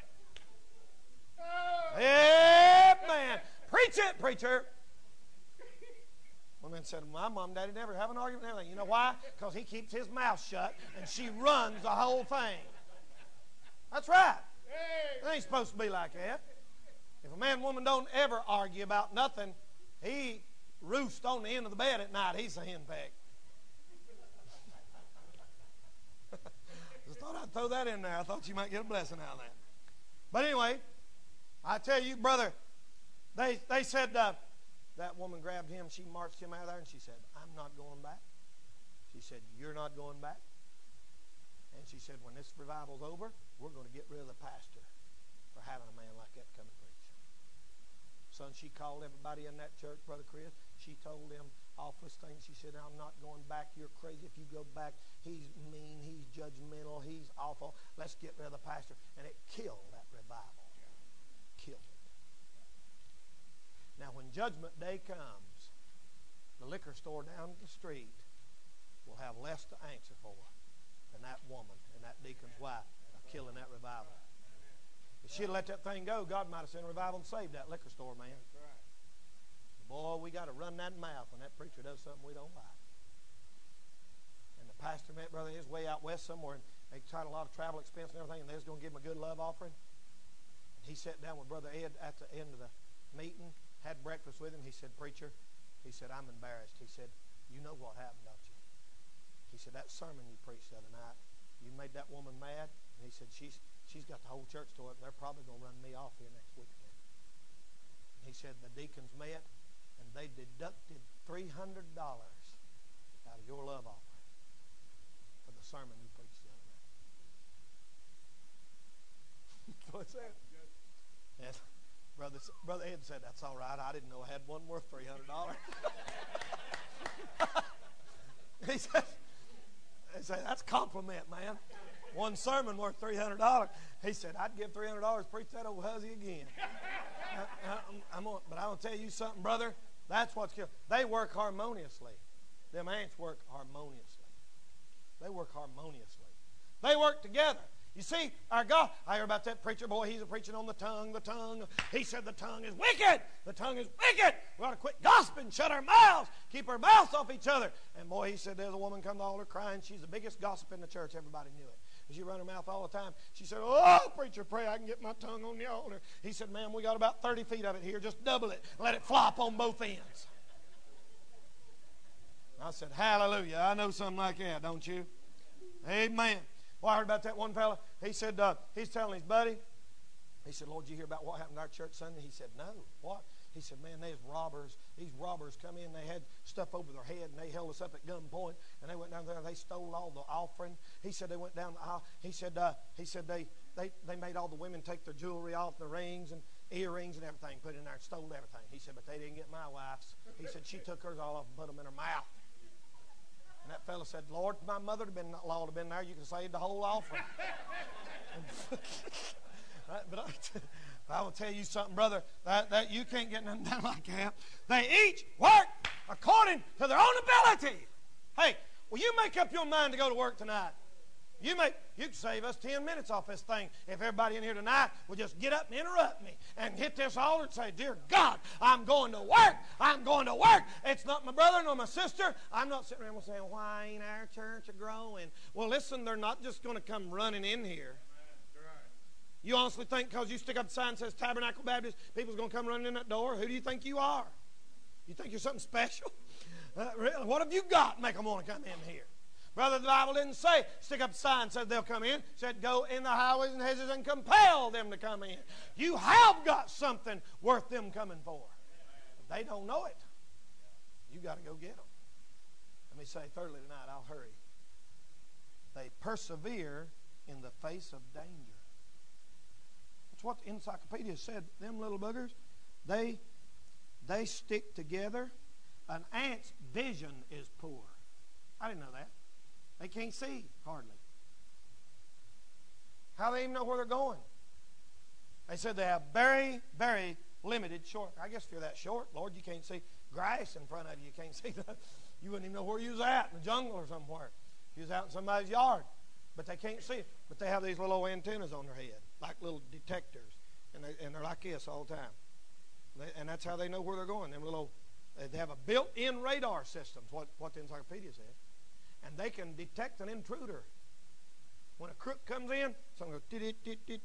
Amen. Preach it, preacher. One man said, my mom and daddy never have an argument and everything. You know why? Because he keeps his mouth shut and she runs the whole thing. That's right. It ain't supposed to be like that. If a man and woman don't ever argue about nothing, he roosts on the end of the bed at night. He's a henpeck. Just thought I'd throw that in there. I thought you might get a blessing out of that. But anyway, I tell you, brother, they, they said, uh, that woman grabbed him, she marched him out of there, and she said, I'm not going back. She said, you're not going back. And she said, when this revival's over, we're going to get rid of the pastor for having a man like that come and preach. Son, she called everybody in that church, Brother Chris. She told them awfulest things. She said, I'm not going back. You're crazy. If you go back, he's mean, he's judgmental, he's awful. Let's get rid of the pastor. And it killed that revival. Killed it. Now, when Judgment Day comes, the liquor store down the street will have less to answer for than that woman and that deacon's wife of killing that revival. If she'd let that thing go, God might have sent a revival and saved that liquor store, man. That's right. Boy, we got to run that mouth when that preacher does something we don't like. And the pastor met brother his way out west somewhere, and they tried a lot of travel expense and everything, and they was going to give him a good love offering. And he sat down with Brother Ed at the end of the meeting, had breakfast with him. He said, preacher, he said, I'm embarrassed. He said, you know what happened, don't you? He said, that sermon you preached the other night, you made that woman mad. And he said, she's she's got the whole church to it, and they're probably going to run me off here next weekend. And he said, the deacons met, and they deducted three hundred dollars out of your love offering for the sermon you preached the other night. What's that? Yes. Brother, Brother Ed said, that's all right. I didn't know I had one worth three hundred dollars. He said, he said, that's a compliment, man. One sermon worth three hundred dollars. He said, I'd give three hundred dollars to preach that old hussy again. I, I, I'm gonna, but I'm going to tell you something, brother. That's what's killed. They work harmoniously. Them ants work harmoniously. They work harmoniously. They work together. You see, our God, I hear about that preacher, boy, he's a preaching on the tongue, the tongue. He said the tongue is wicked. The tongue is wicked. We ought to quit gossiping, shut our mouths, keep our mouths off each other. And boy, he said there's a woman come to the altar crying. She's the biggest gossip in the church. Everybody knew it. She run her mouth all the time. She said, oh, preacher, pray I can get my tongue on the altar. He said, ma'am, we got about thirty feet of it here. Just double it. Let it flop on both ends. I said, hallelujah. I know something like that, don't you? Amen. Well, I heard about that one fella. He said, uh, he's telling his buddy. He said, Lord, did you hear about what happened to our church Sunday? He said, no. What? He said, man, there's robbers. These robbers come in. They had stuff over their head, and they held us up at gunpoint. And they went down there, and they stole all the offering. He said they went down the aisle. He said, uh, he said they, they, they made all the women take their jewelry off, their rings and earrings and everything, put it in there and stole everything. He said, but they didn't get my wife's. He said, she took hers all off and put them in her mouth. And that fellow said, Lord, if my mother had been, law had been there, you could have saved the whole offering. But I, I will tell you something, brother, that, that you can't get nothing done like that. They each work according to their own ability. Hey, will you make up your mind to go to work tonight? You may you can save us ten minutes off this thing if everybody in here tonight will just get up and interrupt me and hit this altar and say, "Dear God, I'm going to work. I'm going to work. It's not my brother nor my sister." I'm not sitting around saying, "Why ain't our church growing?" Well, listen, they're not just going to come running in here. You honestly think because you stick up a sign that says Tabernacle Baptist, people's going to come running in that door? Who do you think you are? You think you're something special? Uh, really? What have you got to make them want to come in here? Brother, the Bible didn't say stick up a sign and said they'll come in. It said go in the highways and hedges and compel them to come in. You have got something worth them coming for. But they don't know it. You got to go get them. Let me say thirdly tonight, I'll hurry. They persevere in the face of danger. That's what the encyclopedia said. Them little buggers, they, they stick together. An ant's vision is poor. I didn't know that. They can't see, hardly. How do they even know where they're going? They said they have very, very limited short. I guess if you're that short, Lord, you can't see grass in front of you. You can't see that. You wouldn't even know where you was at, in the jungle or somewhere. You was out in somebody's yard. But they can't see it. But they have these little antennas on their head, like little detectors. And, they, and they're like this all the time. They, and that's how they know where they're going. Them little, they have a built-in radar system, what, what the encyclopedia said. And they can detect an intruder. When a crook comes in, someone goes, and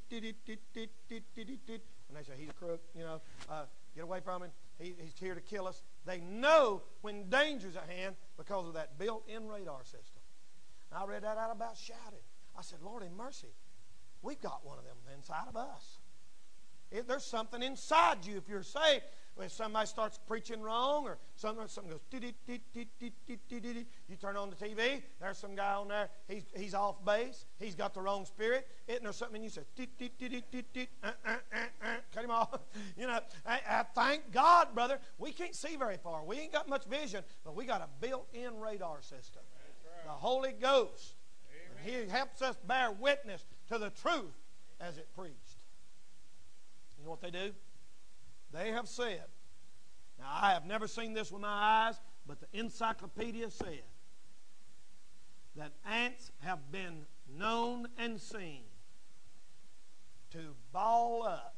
they say, he's a crook, you know, uh, get away from him. He, he's here to kill us. They know when danger's at hand because of that built-in radar system. And I read that out about shouting. I said, Lord in mercy, we've got one of them inside of us. If there's something inside you if you're saved. If somebody starts preaching wrong or something, something goes, you turn on the T V, there's some guy on there, he's, he's off base, he's got the wrong spirit. Isn't there something in you say, cut him off? You know, I, I thank God, brother, we can't see very far. We ain't got much vision, but we got a built-in radar system. Right. The Holy Ghost. Amen. He helps us bear witness to the truth as it preached. You know what they do? They have said, now I have never seen this with my eyes, but the encyclopedia said that ants have been known and seen to ball up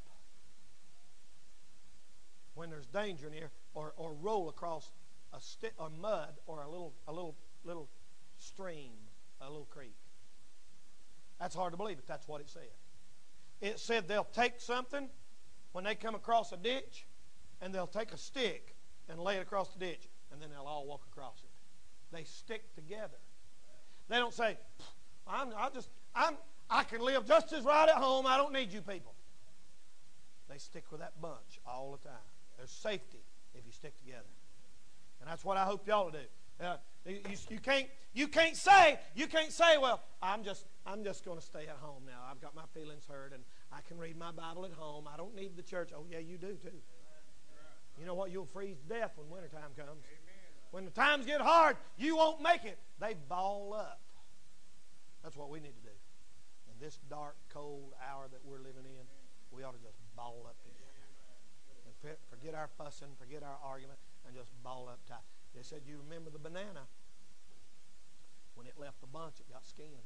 when there's danger near, or, or roll across a stick or mud or a little a little little stream, a little creek. That's hard to believe, but that's what it said. It said they'll take something when they come across a ditch, and they'll take a stick and lay it across the ditch, and then they'll all walk across it. They stick together. They don't say, I'm, I just, I'm, I can live just as right at home. I don't need you people. They stick with that bunch all the time. There's safety if you stick together, and that's what I hope y'all do. Uh, you, you can't, you can't say, you can't say, well, I'm just, I'm just going to stay at home now. I've got my feelings hurt, and I can read my Bible at home. I don't need the church. Oh, yeah, you do too. You know what? You'll freeze to death when wintertime comes. When the times get hard, you won't make it. They ball up. That's what we need to do. In this dark, cold hour that we're living in, we ought to just ball up together. And forget our fussing, forget our argument, and just ball up tight. They said, you remember the banana? When it left the bunch, it got skinned.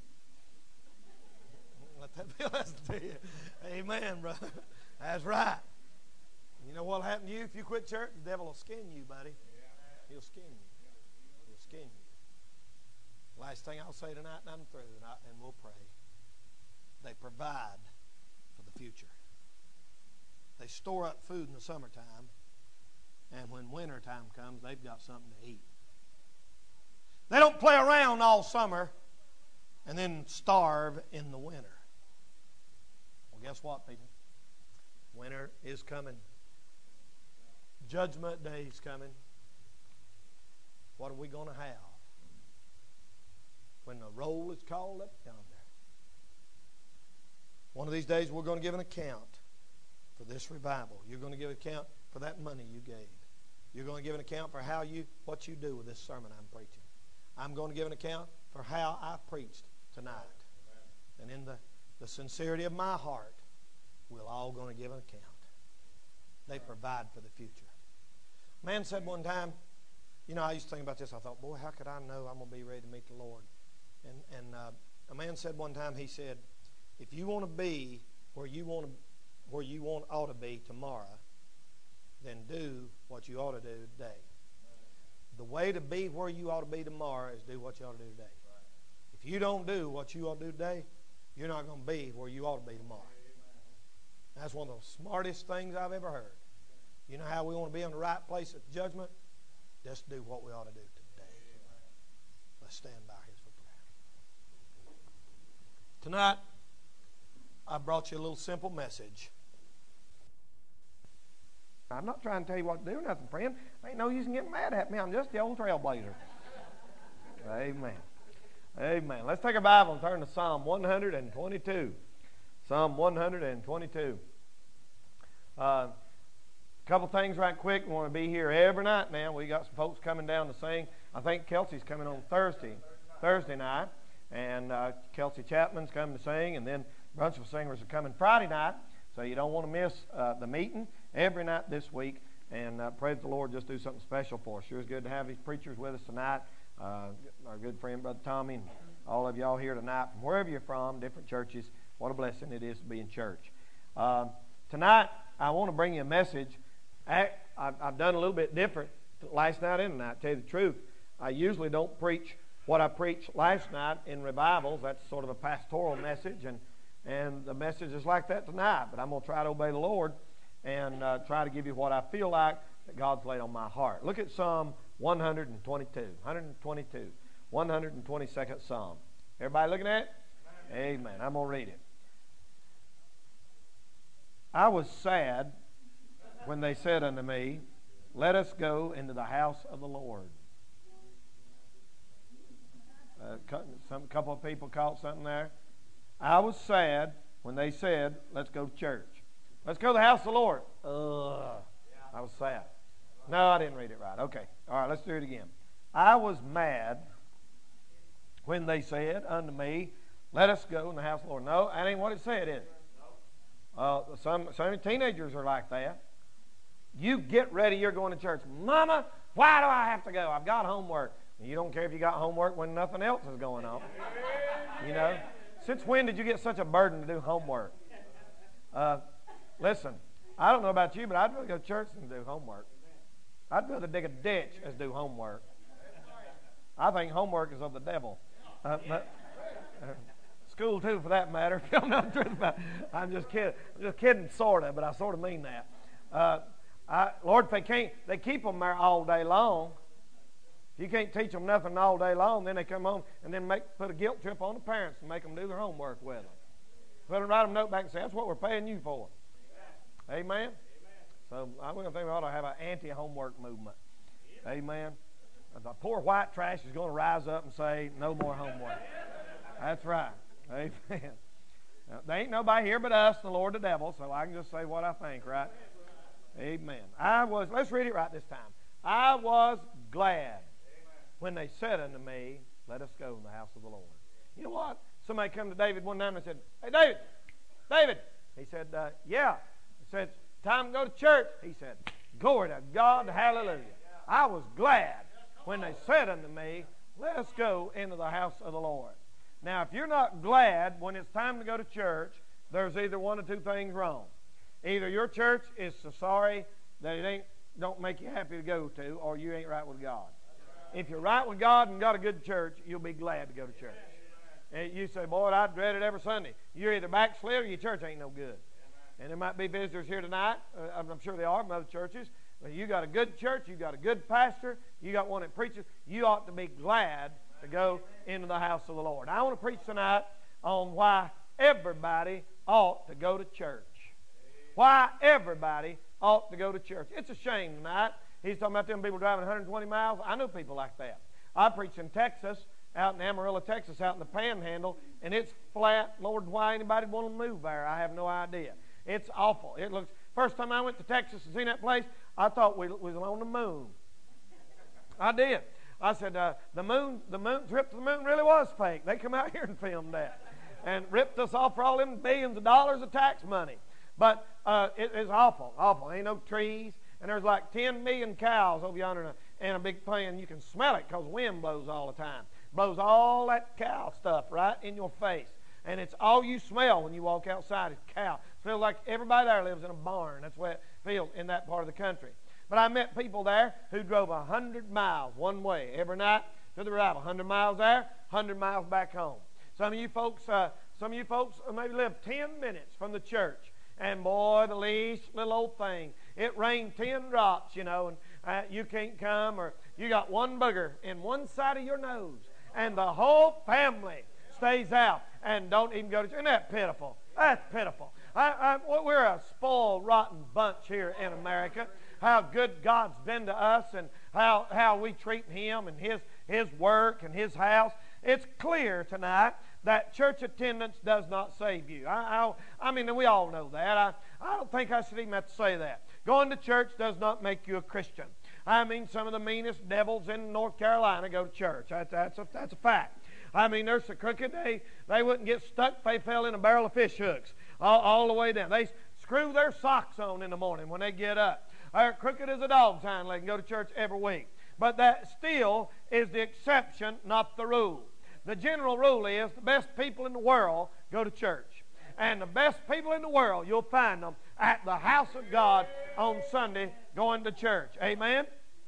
Let that be a lesson to you. Amen, brother. That's right. You know what'll happen to you if you quit church? The devil will skin you, buddy. He'll skin you. He'll skin you. Last thing I'll say tonight, and I'm through, and, I, and we'll pray. They provide for the future. They store up food in the summertime, and when wintertime comes, they've got something to eat. They don't play around all summer and then starve in the winter. Well, guess what, people? Winter is coming. Judgment Day is coming. What are we going to have when the roll is called up yonder? One of these days we're going to give an account for this revival. You're going to give an account for that money you gave. You're going to give an account for how you, what you do with this sermon I'm preaching. I'm going to give an account for how I preached tonight. And in the, the sincerity of my heart, we're all going to give an account. They provide for the future. A man said one time, you know, I used to think about this. I thought, boy, how could I know I'm going to be ready to meet the Lord? And, and uh, A man said one time, he said, if you want to be where you want to, where you want ought to be tomorrow, then do what you ought to do today. The way to be where you ought to be tomorrow is do what you ought to do today. If you don't do what you ought to do today, you're not going to be where you ought to be tomorrow. That's one of the smartest things I've ever heard. You know how we want to be in the right place at judgment? Just do what we ought to do today. Let's stand by here for prayer. Tonight, I brought you a little simple message. I'm not trying to tell you what to do, nothing, friend. Ain't no use in getting mad at me. I'm just the old trailblazer. Amen. Amen. Let's take our Bible and turn to Psalm one twenty-two. Psalm one twenty-two. A uh, couple things right quick. We want to be here every night now. We got some folks coming down to sing. I think Kelsey's coming on Thursday, Thursday night. And uh, Kelsey Chapman's coming to sing. And then a bunch of singers are coming Friday night. So you don't want to miss uh, the meeting every night this week. And uh, praise the Lord, just do something special for us. Sure is good to have these preachers with us tonight. Uh, our good friend, Brother Tommy, and all of y'all here tonight from wherever you're from, different churches. What a blessing it is to be in church. Uh, tonight, I want to bring you a message. I, I've, I've done a little bit different last night and tonight, to tell you the truth. I usually don't preach what I preached last night in revivals. That's sort of a pastoral message, and, and the message is like that tonight. But I'm going to try to obey the Lord and uh, try to give you what I feel like that God's laid on my heart. Look at Psalm one twenty-two. one twenty-two. one twenty-second Psalm. Everybody looking at it? Amen. Amen. I'm going to read it. I was sad when they said unto me, let us go into the house of the Lord. A some couple of people caught something there. I was sad when they said, let's go to church. Let's go to the house of the Lord. Ugh. I was sad. No, I didn't read it right. Okay. All right, let's do it again. I was mad when they said unto me, let us go in the house of the Lord. No, that ain't what it said, is it? Uh, some, some teenagers are like that. You get ready, you're going to church. Mama, why do I have to go? I've got homework. And you don't care if you got homework when nothing else is going on. You know? Since when did you get such a burden to do homework? Uh, listen, I don't know about you, but I'd rather go to church than do homework. I'd rather dig a ditch as do homework. I think homework is of the devil. Uh, but, uh, school, too, for that matter. If you know the truth about it. I'm just kidding. I'm just kidding, sort of, but I sort of mean that. Uh, I, Lord, if they can't, they keep them there all day long. If you can't teach them nothing all day long, then they come home and then make put a guilt trip on the parents and make them do their homework with them. Put them, write them a note back and say, that's what we're paying you for. Amen? Amen. So I'm going to think we ought to have an anti-homework movement. Amen. Amen. The poor white trash is going to rise up and say, no more homework. That's right. Amen. Now, there ain't nobody here but us, the Lord the devil, so I can just say what I think, right? Amen. I was, let's read it right this time. I was glad when they said unto me, let us go in the house of the Lord. You know what? Somebody come to David one time and said, hey, David, David. He said, uh, yeah. He said, time to go to church. He said, glory to God, hallelujah. I was glad when they said unto me, let us go into the house of the Lord. Now, if you're not glad when it's time to go to church, there's either one or two things wrong. Either your church is so sorry that it ain't don't make you happy to go to, or you ain't right with God. If you're right with God and got a good church, you'll be glad to go to church. And you say, boy, I dread it every Sunday. You're either backslid or your church ain't no good. And there might be visitors here tonight. Uh, I'm sure they are from other churches. But you got a good church. You got a good pastor. You got one that preaches. You ought to be glad to go into the house of the Lord. I want to preach tonight on why everybody ought to go to church. Why everybody ought to go to church. It's a shame tonight. He's talking about them people driving one hundred twenty miles. I know people like that. I preached in Texas, out in Amarillo, Texas, out in the Panhandle, and it's flat. Lord, why anybody want to move there? I have no idea. It's awful. It looks. First time I went to Texas and seen that place, I thought we was on the moon. I did. I said uh, the moon, the moon trip to the moon really was fake. They come out here and filmed that, and ripped us off for all them billions of dollars of tax money. But uh, it is awful, awful. Ain't no trees, and there's like ten million cows over yonder, and a, and a big plain. You can smell it because wind blows all the time. blows all that cow stuff right in your face. And it's all you smell when you walk outside is cow. It feels like everybody there lives in a barn. That's the way it feels in that part of the country. But I met people there who drove one hundred miles one way every night to the revival. one hundred miles there, one hundred miles back home. Some of you folks, uh, some of you folks maybe live ten minutes from the church. And boy, the least little old thing. It rained ten drops, you know, and uh, you can't come, or you got one booger in one side of your nose. And the whole family stays out and don't even go to church. Isn't that pitiful? That's pitiful. I, I, we're a spoiled, rotten bunch here in America. How good God's been to us, and how, how we treat Him and His, His work and His house. It's clear tonight that church attendance does not save you. I, I, I mean, we all know that. I, I don't think I should even have to say that. Going to church does not make you a Christian. I mean, some of the meanest devils in North Carolina go to church. That, that's, a, that's a fact. I mean, they're so crooked, they, they wouldn't get stuck if they fell in a barrel of fish hooks all, all the way down. They screw their socks on in the morning when they get up. They're crooked as a dog's hind leg and go to church every week. But that still is the exception, not the rule. The general rule is the best people in the world go to church. And the best people in the world, you'll find them at the house of God on Sunday going to church. Amen?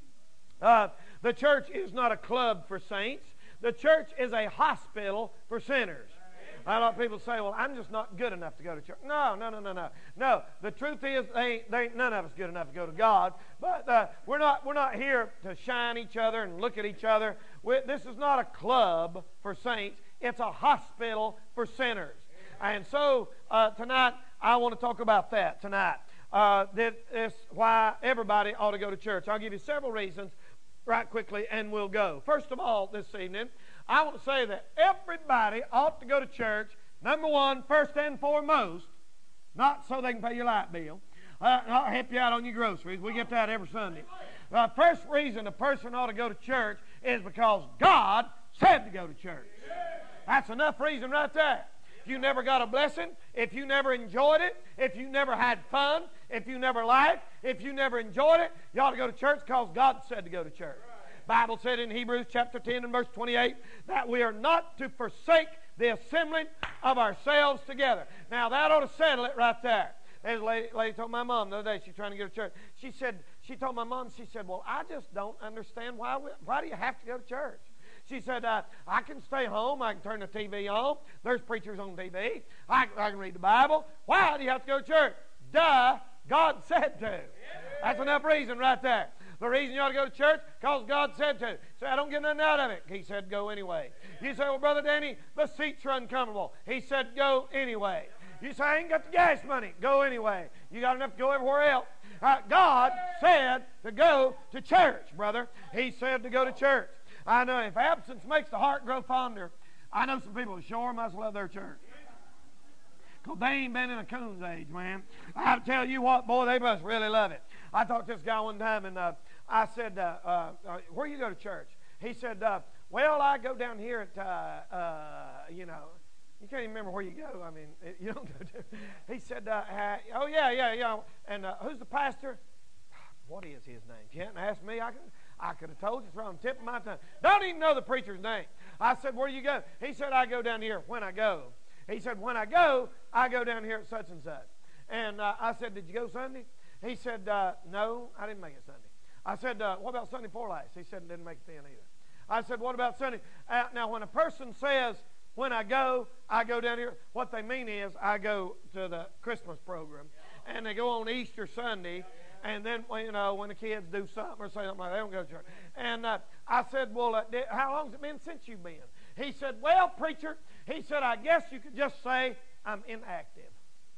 Uh, the church is not a club for saints. The church is a hospital for sinners. A lot of people say, well, I'm just not good enough to go to church. No, no, no, no, no. No, the truth is, they, they, none of us good enough to go to God. But uh, we're not we're not here to shine each other and look at each other. We're, this is not a club for saints. It's a hospital for sinners. And so uh, tonight, I want to talk about that tonight. Uh, that is why everybody ought to go to church. I'll give you several reasons right quickly, and we'll go. First of all, this evening, I want to say that everybody ought to go to church, number one, first and foremost, not so they can pay your light bill. Uh, I'll help you out on your groceries. We get that every Sunday. The uh, first reason a person ought to go to church is because God said to go to church. That's enough reason right there. If you never got a blessing, if you never enjoyed it, if you never had fun, if you never liked, if you never enjoyed it, you ought to go to church because God said to go to church. Bible said in Hebrews chapter ten and verse twenty-eight that we are not to forsake the assembling of ourselves together. Now that ought to settle it right there. There's a lady, lady told my mom the other day, she's trying to go to church. She said, she told my mom, she said, well, I just don't understand why, we, why do you have to go to church? She said, uh, I can stay home. I can turn the T V on. There's preachers on T V. I, I can read the Bible. Why do you have to go to church? Duh, God said to. That's enough reason right there. The reason you ought to go to church, because God said to. Say, I don't get nothing out of it. He said, go anyway. You say, well, Brother Danny, the seats are uncomfortable. He said, go anyway. You say, I ain't got the gas money. Go anyway. You got enough to go everywhere else. Uh, God said to go to church, brother. He said to go to church. I know if absence makes the heart grow fonder, I know some people who sure must love their church. Because they ain't been in a coon's age, man. I tell you what, boy, they must really love it. I talked to this guy one time, and uh, I said, uh, uh, uh, where you go to church? He said, uh, well, I go down here at, uh, uh, you know, you can't even remember where you go. I mean, it, you don't go to. He said, uh, uh, oh, yeah, yeah, yeah. And uh, who's the pastor? What is his name? If you hadn't asked me, I could, I could have told you. It's right on the tip of my tongue. Don't even know the preacher's name. I said, where do you go? He said, I go down here when I go. He said, when I go, I go down here at such and such. And uh, I said, did you go Sunday? He said, uh, no, I didn't make it Sunday. I said, uh, what about Sunday before last? He said, didn't make it then either. I said, what about Sunday? Uh, now, when a person says, when I go, I go down here, what they mean is I go to the Christmas program. And they go on Easter Sunday. And then, you know, when the kids do something or say something like that, they don't go to church. And uh, I said, well, uh, how long has it been since you've been? He said, well, preacher, he said, I guess you could just say I'm inactive.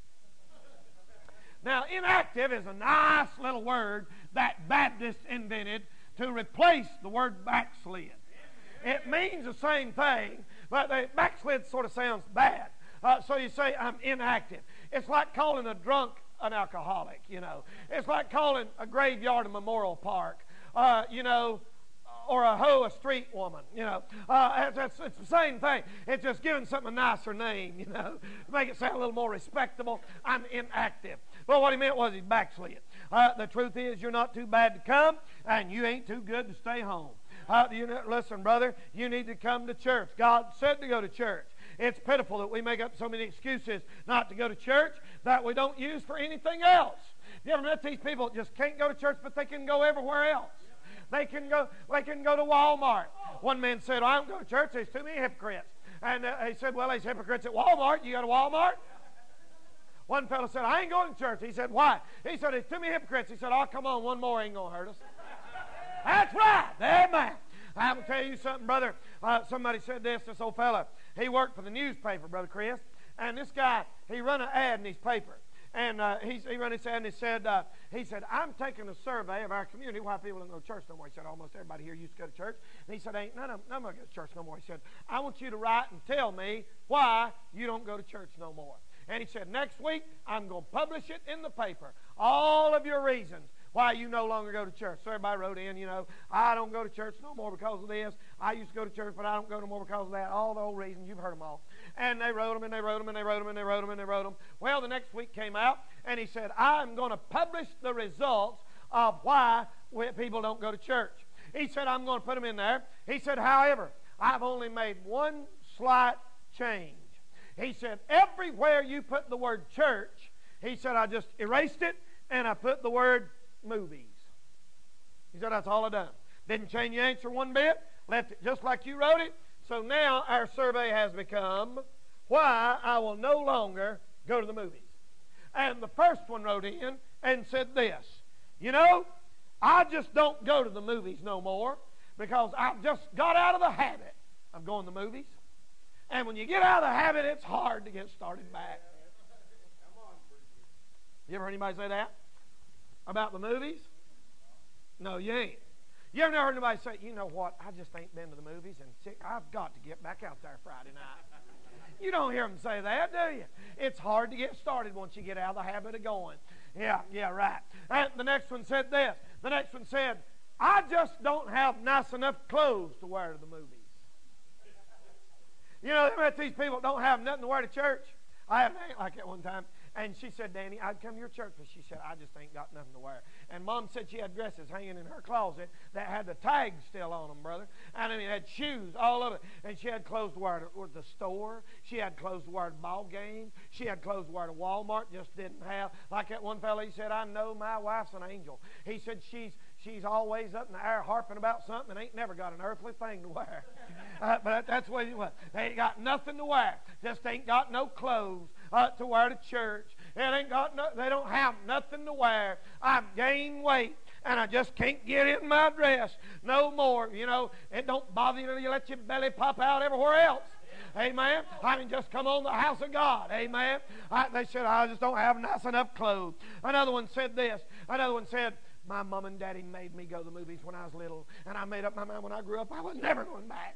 Now, inactive is a nice little word that Baptists invented to replace the word backslid. It means the same thing, but the backslid sort of sounds bad. Uh, so you say, I'm inactive. It's like calling a drunk an alcoholic, you know. It's like calling a graveyard a memorial park, uh, you know, or a hoe a street woman, you know. Uh, it's, it's the same thing. It's just giving something a nicer name, you know, to make it sound a little more respectable. I'm inactive. Well, what he meant was he's backslid. Uh, the truth is you're not too bad to come, and you ain't too good to stay home. Uh, you know, listen, brother, you need to come to church. God said to go to church. It's pitiful that we make up so many excuses not to go to church that we don't use for anything else. You ever met these people that just can't go to church, but they can go everywhere else? They can go, they can go to Walmart. One man said, I don't go to church. There's too many hypocrites. And uh, he said, well, there's hypocrites at Walmart. You go to Walmart? One fellow said, I ain't going to church. He said, why? He said, there's too many hypocrites. He said, oh, come on, one more ain't going to hurt us. That's right. Amen. I will tell you something, brother. Uh, somebody said this, this old fella. He worked for the newspaper, Brother Chris. And this guy, he run an ad in his paper. And uh, he, he run his ad and he said, uh, he said, I'm taking a survey of our community why people don't go to church no more. He said, almost everybody here used to go to church. And he said, ain't none of them, none of them go to church no more. He said, I want you to write and tell me why you don't go to church no more. And he said, next week, I'm going to publish it in the paper. All of your reasons why you no longer go to church. So everybody wrote in, you know, I don't go to church no more because of this. I used to go to church, but I don't go no more because of that. All the old reasons. You've heard them all. And they wrote them, and they wrote them, and they wrote them, and they wrote them, and they wrote them. Well, the next week came out, and he said, I'm going to publish the results of why people don't go to church. He said, I'm going to put them in there. He said, however, I've only made one slight change. He said, everywhere you put the word church, he said, I just erased it, and I put the word movies. He said, that's all I done. Didn't change the answer one bit. Left it just like you wrote it. So now our survey has become why I will no longer go to the movies. And the first one wrote in and said this, you know, I just don't go to the movies no more because I've just got out of the habit of going to the movies. And when you get out of the habit, it's hard to get started back. You ever heard anybody say that? About the movies? No, you ain't. You ever heard anybody say, you know what, I just ain't been to the movies, and sick, I've got to get back out there Friday night. You don't hear them say that, do you? It's hard to get started once you get out of the habit of going. Yeah, yeah, right. And the next one said this. The next one said, I just don't have nice enough clothes to wear to the movies. You know, they met these people that don't have nothing to wear to church. I had an aunt like that one time. And she said, Danny, I'd come to your church, but she said, I just ain't got nothing to wear. And Mom said she had dresses hanging in her closet that had the tags still on them, brother. And I mean, it had shoes, all of it. And she had clothes to wear to the store. She had clothes to wear to ball games. She had clothes to wear to Walmart, just didn't have. Like that one fellow, he said, I know my wife's an angel. He said, she's she's always up in the air harping about something and ain't never got an earthly thing to wear. uh, but that's what he was. They ain't got nothing to wear. Just ain't got no clothes uh, to wear to church. It ain't got no, they don't have nothing to wear. I've gained weight, and I just can't get in my dress no more. You know, it don't bother you to let your belly pop out everywhere else. Amen. I mean, just come on the house of God. Amen. I, they said, I just don't have nice enough clothes. Another one said this. Another one said, my mom and daddy made me go to the movies when I was little, and I made up my mind when I grew up I was never going back.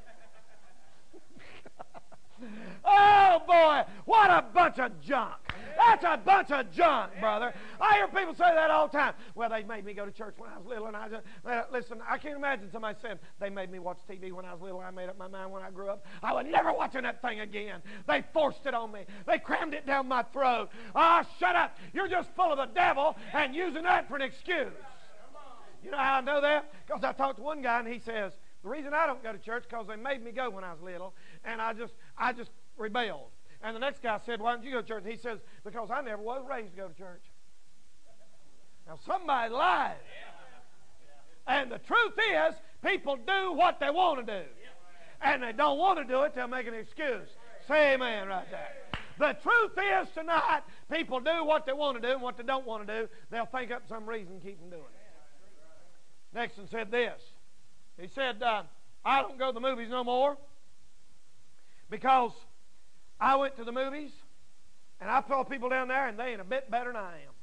Oh, boy, what a bunch of junk. That's a bunch of junk, brother. I hear people say that all the time. Well, they made me go to church when I was little, and I just, uh, listen, I can't imagine somebody saying, they made me watch T V when I was little, and I made up my mind when I grew up I was never watching that thing again. They forced it on me. They crammed it down my throat. Ah, oh, shut up. You're just full of the devil and using that for an excuse. You know how I know that? Because I talked to one guy, and he says, the reason I don't go to church is because they made me go when I was little, and I just I just rebelled. And the next guy said, why don't you go to church? He says, because I never was raised to go to church. Now, somebody lied. And the truth is, people do what they want to do. And they don't want to do it, they'll make an excuse. Say amen right there. The truth is tonight, people do what they want to do, and what they don't want to do, they'll think up some reason to keep them doing it. Next one said this. He said, uh, I don't go to the movies no more because I went to the movies and I saw people down there and they ain't a bit better than I am.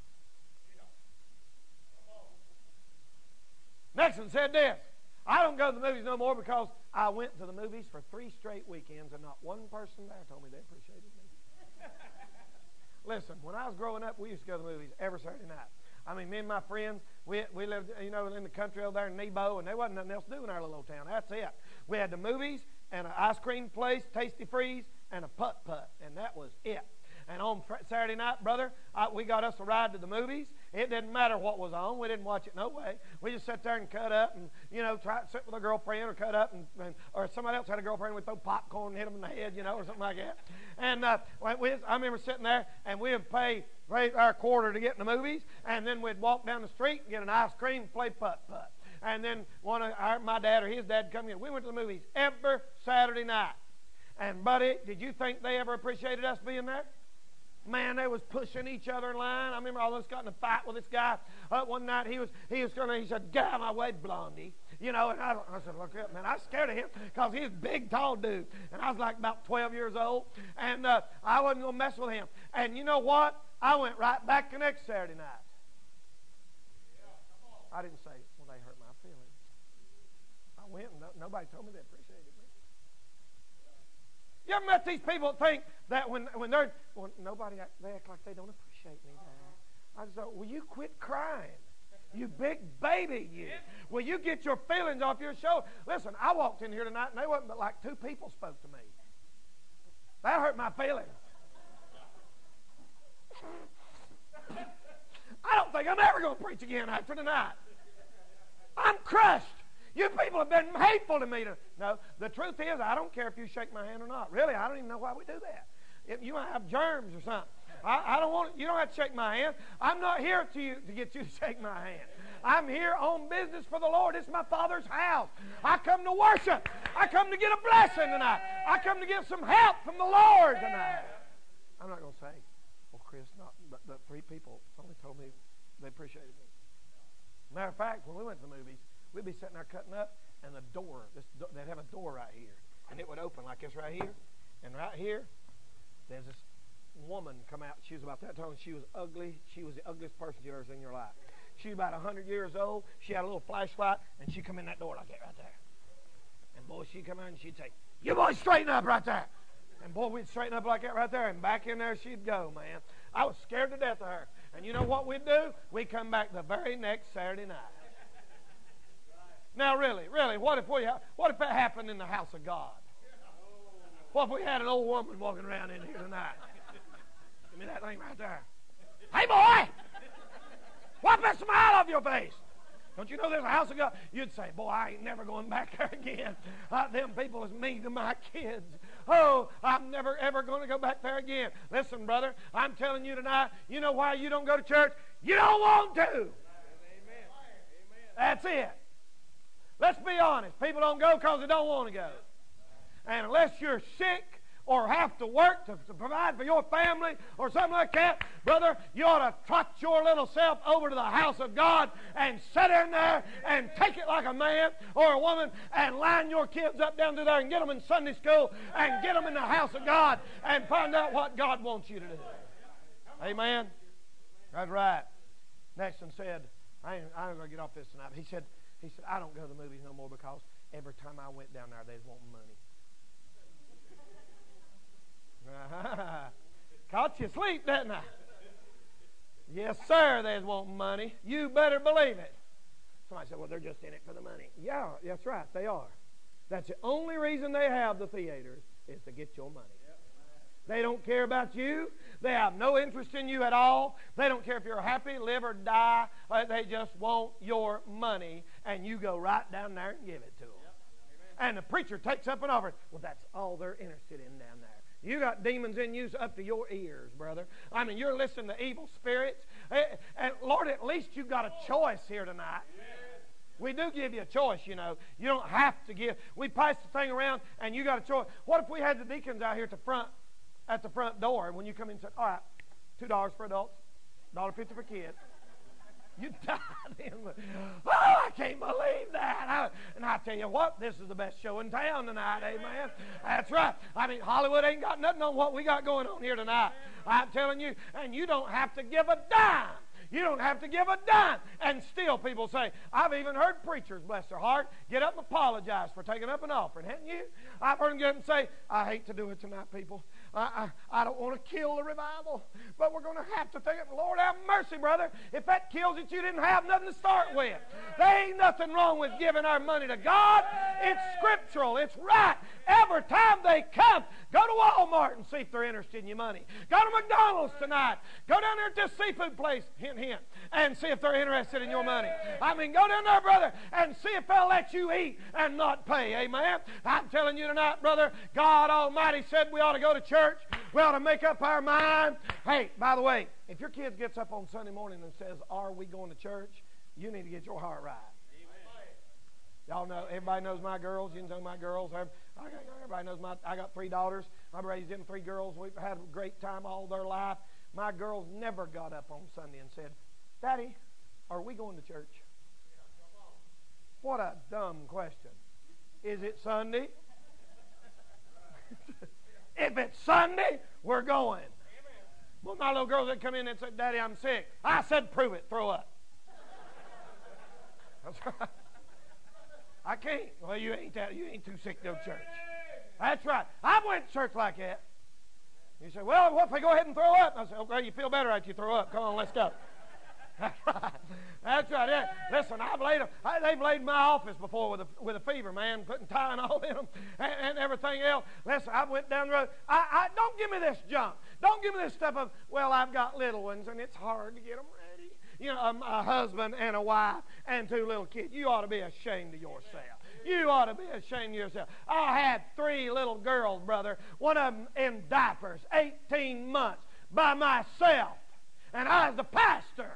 Next one said this. I don't go to the movies no more because I went to the movies for three straight weekends and not one person there told me they appreciated me. Listen, when I was growing up, we used to go to the movies every Saturday night. I mean, me and my friends, we we lived, you know, in the country over there in Nebo, and there wasn't nothing else to do in our little old town. That's it. We had the movies and an ice cream place, Tasty Freeze, and a putt-putt, and that was it. And on Saturday night, brother, I, we got us a ride to the movies, It didn't matter what was on. We didn't watch it no way. We just sat there and cut up and, you know, try to sit with a girlfriend or cut up, and, and or somebody else had a girlfriend, we'd throw popcorn and hit them in the head, you know, or something like that. And uh, we, I remember sitting there, and we would pay, pay our quarter to get in the movies, and then we'd walk down the street and get an ice cream and play putt-putt. And then one of our, my dad or his dad would come in. We went to the movies every Saturday night. And, buddy, did you think they ever appreciated us being there? Man, they was pushing each other in line. I remember I almost got in a fight with this guy uh, one night. He was he was going to, he said, get out of my way, Blondie. You know, and I, I said, look up, man. I was scared of him because he's a big, tall dude. And I was like about twelve years old. And uh, I wasn't going to mess with him. And you know what? I went right back the next Saturday night. I didn't say, well, they hurt my feelings. I went and no, nobody told me they appreciated me. You ever met these people that think that when, when they're, well, nobody, they act like they don't appreciate me, Dad. I just thought, will you quit crying? You big baby, you. Will you get your feelings off your shoulder? Listen, I walked in here tonight and there wasn't but like two people spoke to me. That hurt my feelings. I don't think I'm ever going to preach again after tonight. I'm crushed. You people have been hateful to me. To, no, the truth is, I don't care if you shake my hand or not. Really, I don't even know why we do that. If you might have germs or something. I, I don't want. You don't have to shake my hand. I'm not here to you to get you to shake my hand. I'm here on business for the Lord. It's my Father's house. I come to worship. I come to get a blessing tonight. I come to get some help from the Lord tonight. I'm not going to say, well, Chris, not, but the three people only told me they appreciated me. Matter of fact, when we went to the movies, we'd be sitting there cutting up, and the door, this, they'd have a door right here, and it would open like this right here, and right here, there's this woman come out. She was about that tall, and she was ugly. She was the ugliest person you've ever seen in your life. She was about one hundred years old. She had a little flashlight, and she'd come in that door like that right there. And, boy, she'd come in, and she'd say, you boys straighten up right there. And, boy, we'd straighten up like that right there, and back in there she'd go, man. I was scared to death of her. And you know what we'd do? We'd come back the very next Saturday night. Now, really, really, what if we, what if that happened in the house of God? What if we had an old woman walking around in here tonight? Give me that thing right there. Hey, boy! Wipe that smile off your face. Don't you know there's a house of God? You'd say, boy, I ain't never going back there again. Uh, them people is mean to my kids. Oh, I'm never, ever going to go back there again. Listen, brother, I'm telling you tonight, you know why you don't go to church? You don't want to. Amen. That's it. Let's be honest. People don't go because they don't want to go. And unless you're sick or have to work to, to provide for your family or something like that, brother, you ought to trot your little self over to the house of God and sit in there and take it like a man or a woman and line your kids up down to there and get them in Sunday school and get them in the house of God and find out what God wants you to do. Amen? That's right. Next one said, I ain't, I ain't going to get off this tonight. He said, he said, I don't go to the movies no more because every time I went down there, they was wanting money. Caught you asleep, didn't I? Yes, sir, they was wanting money. You better believe it. Somebody said, well, they're just in it for the money. Yeah, that's right, they are. That's the only reason they have the theaters is to get your money. They don't care about you. They have no interest in you at all. They don't care if you're happy, live, or die. They just want your money, and you go right down there and give it to them. And the preacher takes up an offering. Well, that's all they're interested in down there. You got demons in you up to your ears, brother. I mean, you're listening to evil spirits. And Lord, at least you got a choice here tonight. We do give you a choice, you know. You don't have to give. We pass the thing around, and you got a choice. What if we had the deacons out here at the front, at the front door, and when you come in and said, all right, two dollars for adults, one dollar fifty for kids. You died in the, oh, I can't believe that. I, and I tell you what, this is the best show in town tonight, amen. That's right. I mean, Hollywood ain't got nothing on what we got going on here tonight. I'm telling you, and you don't have to give a dime. You don't have to give a dime. And still people say, I've even heard preachers, bless their heart, get up and apologize for taking up an offering, haven't you? I've heard them get up and say, I hate to do it tonight, people. I, I, I don't want to kill the revival, but we're going to have to take it. Lord, have mercy, brother. If that kills it, you didn't have nothing to start with. There ain't nothing wrong with giving our money to God. It's scriptural. It's right. Every time they come, go to Walmart and see if they're interested in your money. Go to McDonald's tonight. Go down there to this seafood place, hint, hint, and see if they're interested in your money. I mean, go down there, brother, and see if they'll let you eat and not pay. Amen? I'm telling you tonight, brother, God Almighty said we ought to go to church. We ought to make up our mind. Hey, by the way, if your kid gets up on Sunday morning and says, are we going to church? You need to get your heart right. Y'all know, everybody knows my girls. You know my girls. Everybody knows my, I got three daughters. I raised them three girls. We've had a great time all their life. My girls never got up on Sunday and said, Daddy, are we going to church? What a dumb question. Is it Sunday? If it's Sunday, we're going. Well, my little girls that come in and say, Daddy, I'm sick. I said, prove it. Throw up. That's right. I can't. Well, you ain't that. You ain't too sick to go to church. That's right. I went to church like that. You say, well, what if I go ahead and throw up? I say, okay, you feel better after you throw up. Come on, let's go. That's right. That's right. Yeah. Listen, I've laid, I, they've laid my office before with a, with a fever, man, putting Tylenol in them and, and everything else. Listen, I went down the road. I, I don't give me this junk. Don't give me this stuff of, well, I've got little ones and it's hard to get them ready. You know, a, a husband and a wife and two little kids. You ought to be ashamed of yourself. You ought to be ashamed of yourself. I had three little girls, brother, one of them in diapers, eighteen months, by myself. And I was the pastor.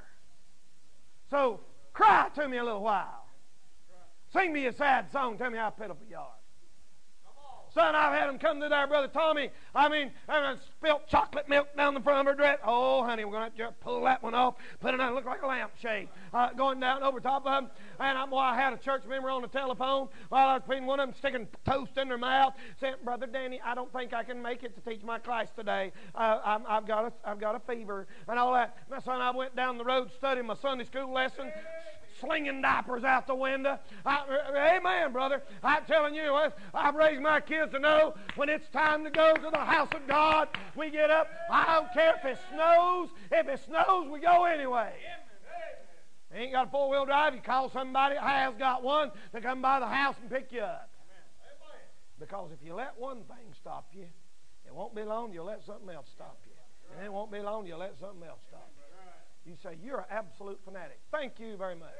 So, cry to me a little while. Sing me a sad song. Tell me how pitiful you are. Son, I've had them come to there, Brother Tommy. I mean, I spilt chocolate milk down the front of her dress. Oh, honey, we're going to have to pull that one off, put it on, look like a lampshade, uh, going down over top of them. And I'm, well, I had a church member on the telephone while I was feeding one of them, sticking toast in their mouth, saying, Brother Danny, I don't think I can make it to teach my class today. Uh, I'm, I've, got a, I've got a fever and all that. My son, I went down the road studying my Sunday school lesson, slinging diapers out the window. I, amen, brother. I'm telling you, I've raised my kids to know when it's time to go to the house of God, we get up. I don't care if it snows. If it snows, we go anyway. You ain't got a four-wheel drive, you call somebody that has got one to come by the house and pick you up. Because if you let one thing stop you, it won't be long you'll let something else stop you. And it won't be long you'll let something else stop you. You say, you're an absolute fanatic. Thank you very much.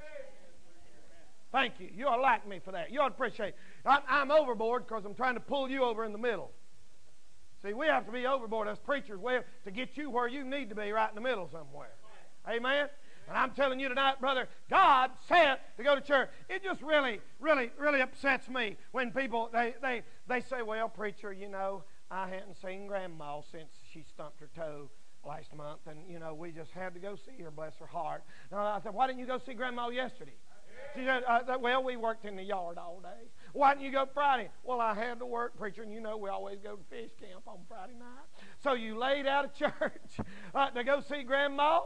Thank you. You ought to like me for that. You ought to appreciate it. I'm, I'm overboard because I'm trying to pull you over in the middle. See, we have to be overboard as preachers we have to get you where you need to be, right in the middle somewhere. Amen? And I'm telling you tonight, brother, God said to go to church. It just really, really, really upsets me when people, they, they, they say, well, preacher, you know, I hadn't seen Grandma since she stumped her toe last month, and, you know, we just had to go see her, bless her heart. And I said, why didn't you go see Grandma yesterday? She said, uh, well, we worked in the yard all day. Why didn't you go Friday? Well, I had to work, preacher, and you know we always go to fish camp on Friday night. So you laid out of church uh, to go see Grandma?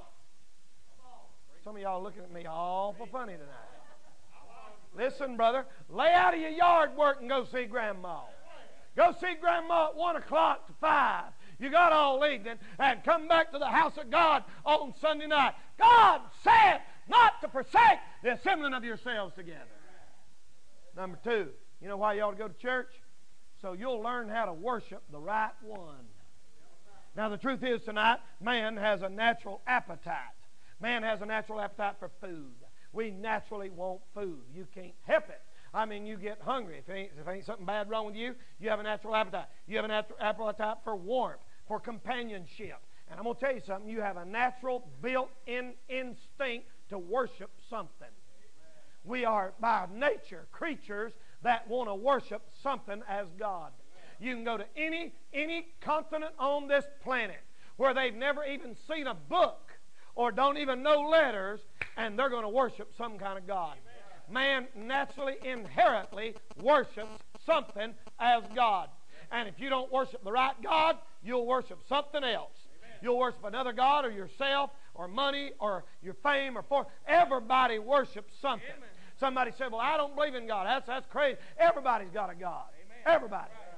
Some of y'all looking at me awful funny tonight. Listen, brother, lay out of your yard work and go see Grandma. Go see Grandma at one o'clock to five. You got all evening and come back to the house of God on Sunday night. God said not to forsake the assembling of yourselves together. Number two, you know why you ought to go to church? So you'll learn how to worship the right one. Now the truth is tonight, man has a natural appetite. Man has a natural appetite for food. We naturally want food. You can't help it. I mean, you get hungry. If it ain't, if it ain't something bad wrong with you, you have a natural appetite. You have a natural appetite for warmth, for companionship. And I'm going to tell you something. You have a natural built-in instinct to worship something. Amen. We are, by nature, creatures that want to worship something as God. Amen. You can go to any, any continent on this planet where they've never even seen a book or don't even know letters, and they're going to worship some kind of God. Amen. Man naturally, inherently worships something as God. And if you don't worship the right God, you'll worship something else. Amen. You'll worship another God or yourself or money or your fame or fortune. Everybody worships something. Amen. Somebody said, well, I don't believe in God. That's, that's crazy. Everybody's got a God. Amen. Everybody.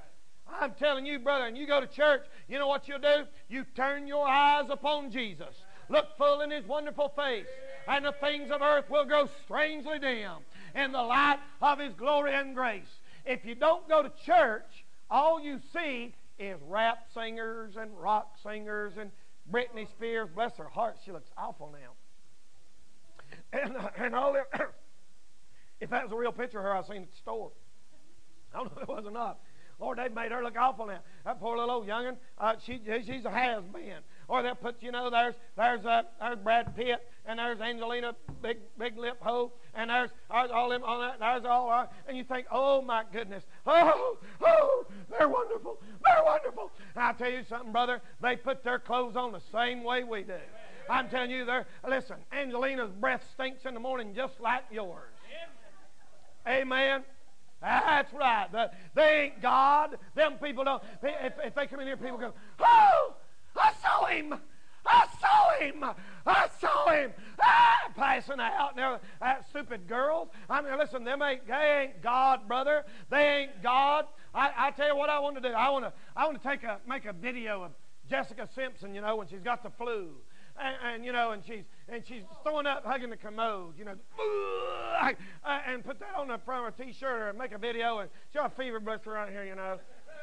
I'm telling you, brother, and you go to church, you know what you'll do? You turn your eyes upon Jesus. Look full in His wonderful face, and the things of earth will grow strangely dim in the light of His glory and grace. If you don't go to church, all you see is rap singers and rock singers and Britney Spears. Bless her heart, she looks awful now. And, uh, and all that. If that was a real picture of her, I seen it at the store. I don't know if it was or not. Lord, they've made her look awful now. That poor little old young'un, uh, she, she's a has-been. Or they'll put, you know, there's there's uh, there's Brad Pitt, and there's Angelina, big big lip hoe, and there's, there's all them on that, and there's all, uh, and you think, oh my goodness, oh, oh, they're wonderful, they're wonderful. And I'll tell you something, brother, they put their clothes on the same way we do. I'm telling you, they're, listen, Angelina's breath stinks in the morning just like yours. Amen. That's right. The, they ain't God. Them people don't. They, if, if they come in here, people go, oh, I saw him. I saw him. I saw him. Ah, passing out. And they're that stupid girls. I mean, listen, them ain't, they ain't God, brother. They ain't God. I, I tell you what I want to do. I want to I want to take a make a video of Jessica Simpson, you know, when she's got the flu. And, and you know, and she's and she's throwing up, hugging the commode, you know, and put that on the front of a T-shirt or make a video, and she got a fever blister around here, you know.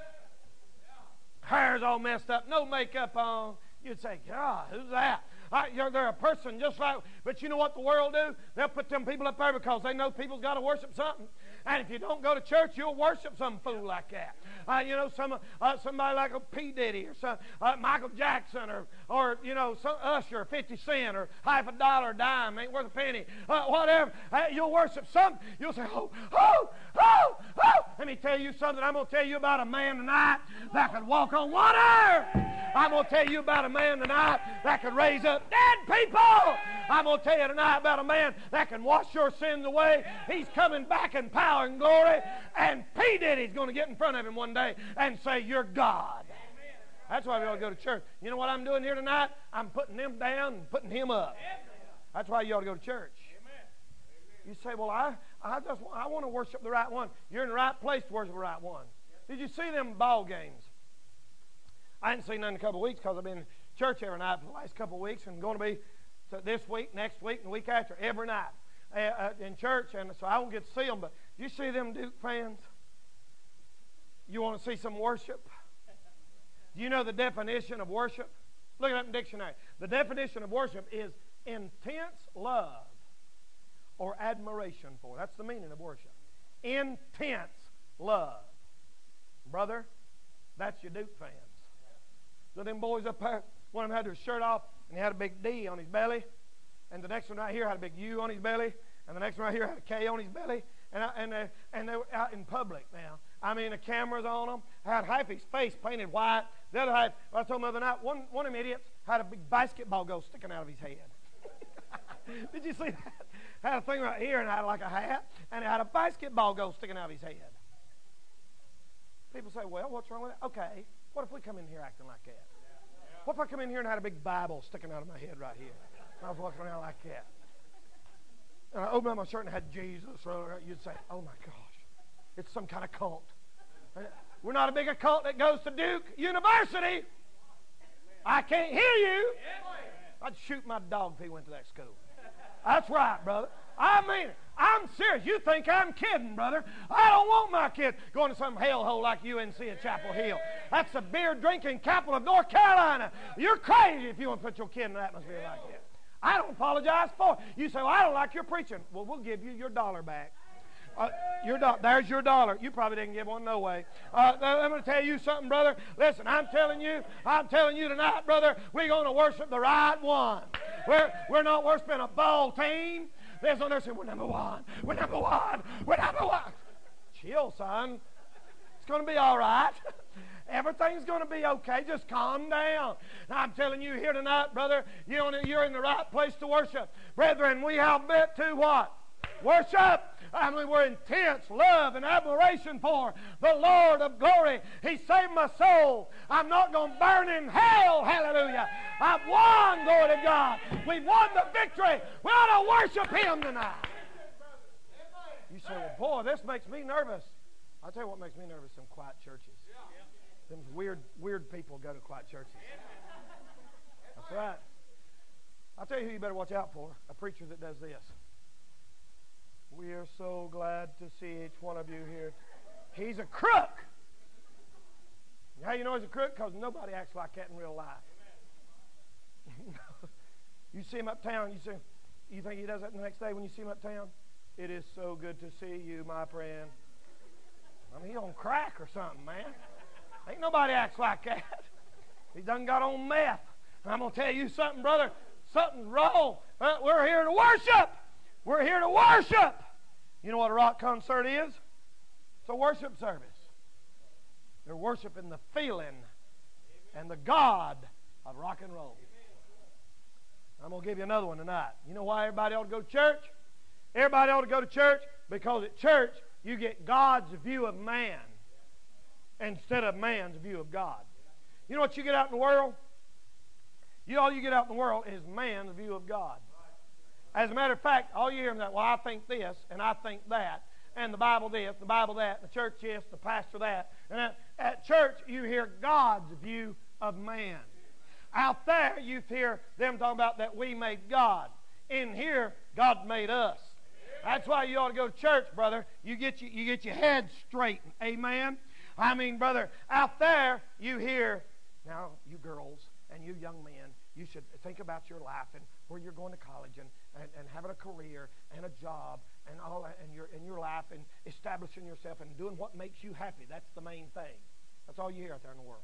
Hair's all messed up, no makeup on. You'd say, God, who's that? I, you're, they're a person just like, but you know what the world do? They'll put them people up there because they know people's got to worship something. And if you don't go to church, you'll worship some fool like that. Uh, you know, some uh, somebody like a P. Diddy or some uh, Michael Jackson or, or you know, some Usher, fifty cent or half a dollar, a dime, ain't worth a penny, uh, whatever. Uh, you'll worship something. You'll say, oh, oh, oh, oh. Let me tell you something. I'm going to tell you about a man tonight that could walk on water. I'm going to tell you about a man tonight that could raise up dead people. I'm going to tell you tonight about a man that can wash your sins away. He's coming back in power and glory, and P. Diddy's going to get in front of him one day and say, you're God. That's why we ought to go to church. You know what I'm doing here tonight? I'm putting them down and putting him up. That's why you ought to go to church. You say, well, I, I just I want to worship the right one. You're in the right place to worship the right one. Did you see them ball games? I hadn't seen none in a couple of weeks because I've been in church every night for the last couple of weeks and going to be to this week, next week, and the week after, every night uh, uh, in church. And so I won't get to see them. But do you see them Duke fans? You want to see some worship? Do you know the definition of worship? Look it up in the dictionary. The definition of worship is intense love or admiration for. That's the meaning of worship. Intense love. Brother, that's your Duke fans. So them boys up there, one of them had his shirt off, and he had a big D on his belly. And the next one right here had a big U on his belly. And the next one right here had a K on his belly. And, I, and, they, and they were out in public now. I mean, the cameras on them. Had half his face painted white. The other half, I told him the other night, one, one of them idiots had a big basketball goal sticking out of his head. Did you see that? Had a thing right here and had like a hat. And it had a basketball goal sticking out of his head. People say, well, what's wrong with that? Okay, what if we come in here acting like that? What if I come in here and had a big Bible sticking out of my head right here? And I was walking around like that. And I opened up my shirt and had Jesus. You'd say, oh my gosh, it's some kind of cult. We're not a big cult that goes to Duke University. I can't hear you. I'd shoot my dog if he went to that school. That's right, brother. I mean it. I'm serious. You think I'm kidding, brother. I don't want my kid going to some hellhole like U N C at Chapel Hill. That's the beer-drinking capital of North Carolina. You're crazy if you want to put your kid in an atmosphere like that. I don't apologize for it. You say, well, I don't like your preaching. Well, we'll give you your dollar back. Uh, your do- there's your dollar. You probably didn't give one, no way. Uh, I'm going to tell you something, brother. Listen, I'm telling you, I'm telling you tonight, brother, we're going to worship the right one. We're, we're not worshiping a ball team. There's no nursing. We're number one. We're number one. We're number one. Chill, son. It's going to be all right. Everything's going to be okay. Just calm down. Now, I'm telling you here tonight, brother, you're in the right place to worship. Brethren, we have been to what? Worship. I mean, we're intense love and admiration for the Lord of glory. He saved my soul. I'm not going to burn in hell. Hallelujah. I've won, glory to God. We've won the victory. We ought to worship Him tonight. You say, well, boy, this makes me nervous. I'll tell you what makes me nervous, some quiet churches. Them weird, weird people go to quiet churches. That's right. I'll tell you who you better watch out for, a preacher that does this. We are so glad to see each one of you here. He's a crook. How you know he's a crook? Because nobody acts like that in real life. You see him uptown, you, see, you think he does that the next day when you see him uptown? It is so good to see you, my friend. I mean, he's on crack or something, man. Ain't nobody acts like that. He done got on meth. And I'm going to tell you something, brother. Something's wrong. Uh, we're here to worship. We're here to worship. You know what a rock concert is? It's a worship service. They're worshiping the feeling and the God of rock and roll. I'm going to give you another one tonight. You know why everybody ought to go to church? Everybody ought to go to church because at church you get God's view of man instead of man's view of God. You know what you get out in the world? You all you get out in the world is man's view of God. As a matter of fact, all you hear them that, well, I think this and I think that, and the Bible this, the Bible that, the church this, the pastor that. And at, at church you hear God's view of man. Out there you hear them talking about that we made God. In here, God made us. That's why you ought to go to church, brother. You get you, you get your head straightened. Amen? I mean, brother, out there you hear, now you girls and you young men, you should think about your life and where you're going to college and, and, and having a career and a job and all that, and your, in your life and establishing yourself and doing what makes you happy. That's the main thing. That's all you hear out there in the world.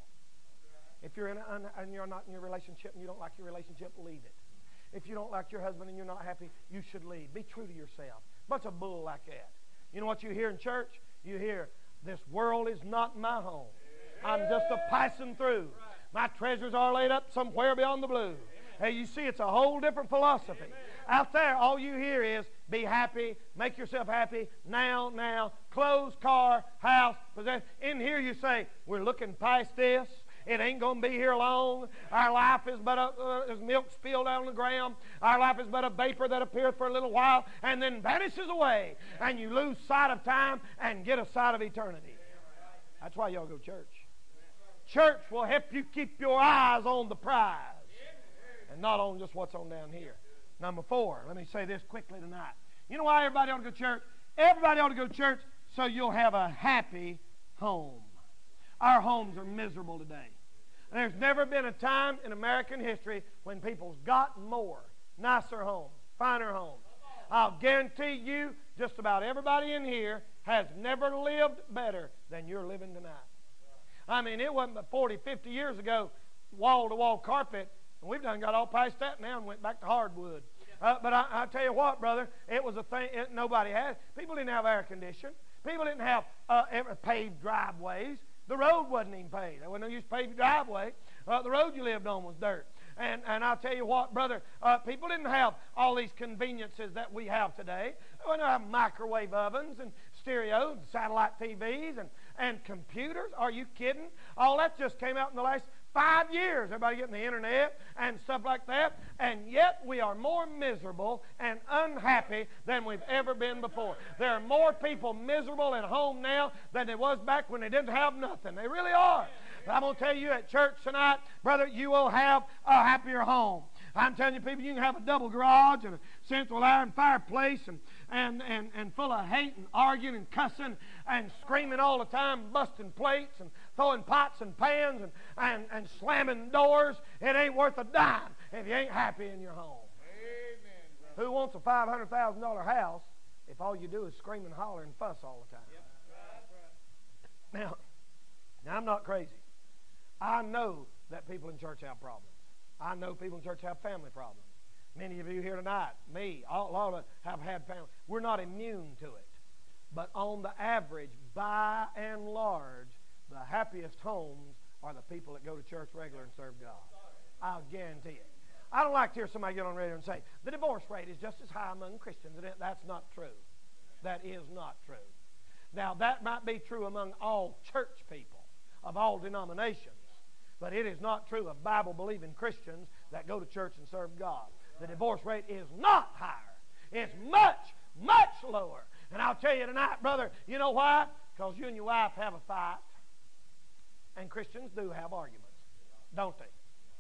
If you're in a, and you're not in your relationship and you don't like your relationship, leave it. If you don't like your husband and you're not happy, you should leave. Be true to yourself. Bunch of bull like that. You know what you hear in church? You hear, this world is not my home. I'm just a passing through. My treasures are laid up somewhere beyond the blue. Hey, you see, it's a whole different philosophy. Out there, all you hear is, be happy, make yourself happy, now, now, clothes, car, house, possession. In here you say, we're looking past this. It ain't going to be here long. Our life is but a, uh, as milk spilled out on the ground. Our life is but a vapor that appears for a little while and then vanishes away. And you lose sight of time and get a sight of eternity. That's why y'all go to church. Church will help you keep your eyes on the prize and not on just what's on down here. Number four, let me say this quickly tonight. You know why everybody ought to go to church? Everybody ought to go to church so you'll have a happy home. Our homes are miserable today. There's never been a time in American history when people's got more, nicer homes, finer homes. I'll guarantee you just about everybody in here has never lived better than you're living tonight. I mean, it wasn't but forty, fifty years ago, wall-to-wall carpet, and we've done got all past that now and went back to hardwood. Uh, but I, I tell you what, brother, it was a thing it, nobody had. People didn't have air conditioning. People didn't have uh, paved driveways. The road wasn't even paved. There wasn't no use to pave your driveway. Uh, the road you lived on was dirt. And and I'll tell you what, brother, uh, people didn't have all these conveniences that we have today. They didn't have microwave ovens and stereos and satellite T Vs and, and computers. Are you kidding? All that just came out in the last five years. Everybody getting the internet and stuff like that. And yet we are more miserable and unhappy than we've ever been before. There are more people miserable at home now than there was back when they didn't have nothing. They really are. I'm going to tell you at church tonight, brother, you will have a happier home. I'm telling you, people, you can have a double garage and a central iron fireplace and, and, and, and full of hate and arguing and cussing and screaming all the time, busting plates and throwing pots and pans and, and, and slamming doors. It ain't worth a dime if you ain't happy in your home. Amen, who wants a five hundred thousand dollars house if all you do is scream and holler and fuss all the time? Yep. Right. Now, now, I'm not crazy. I know that people in church have problems. I know people in church have family problems. Many of you here tonight, me, all, a lot of us have had family. We're not immune to it. But on the average, by and large, the happiest homes are the people that go to church regular and serve God. I'll guarantee it. I don't like to hear somebody get on radio and say, the divorce rate is just as high among Christians. That's not true. That is not true. Now, that might be true among all church people of all denominations. But it is not true of Bible-believing Christians that go to church and serve God. The divorce rate is not higher. It's much, much lower. And I'll tell you tonight, brother, you know why? Because you and your wife have a fight. And Christians do have arguments, don't they?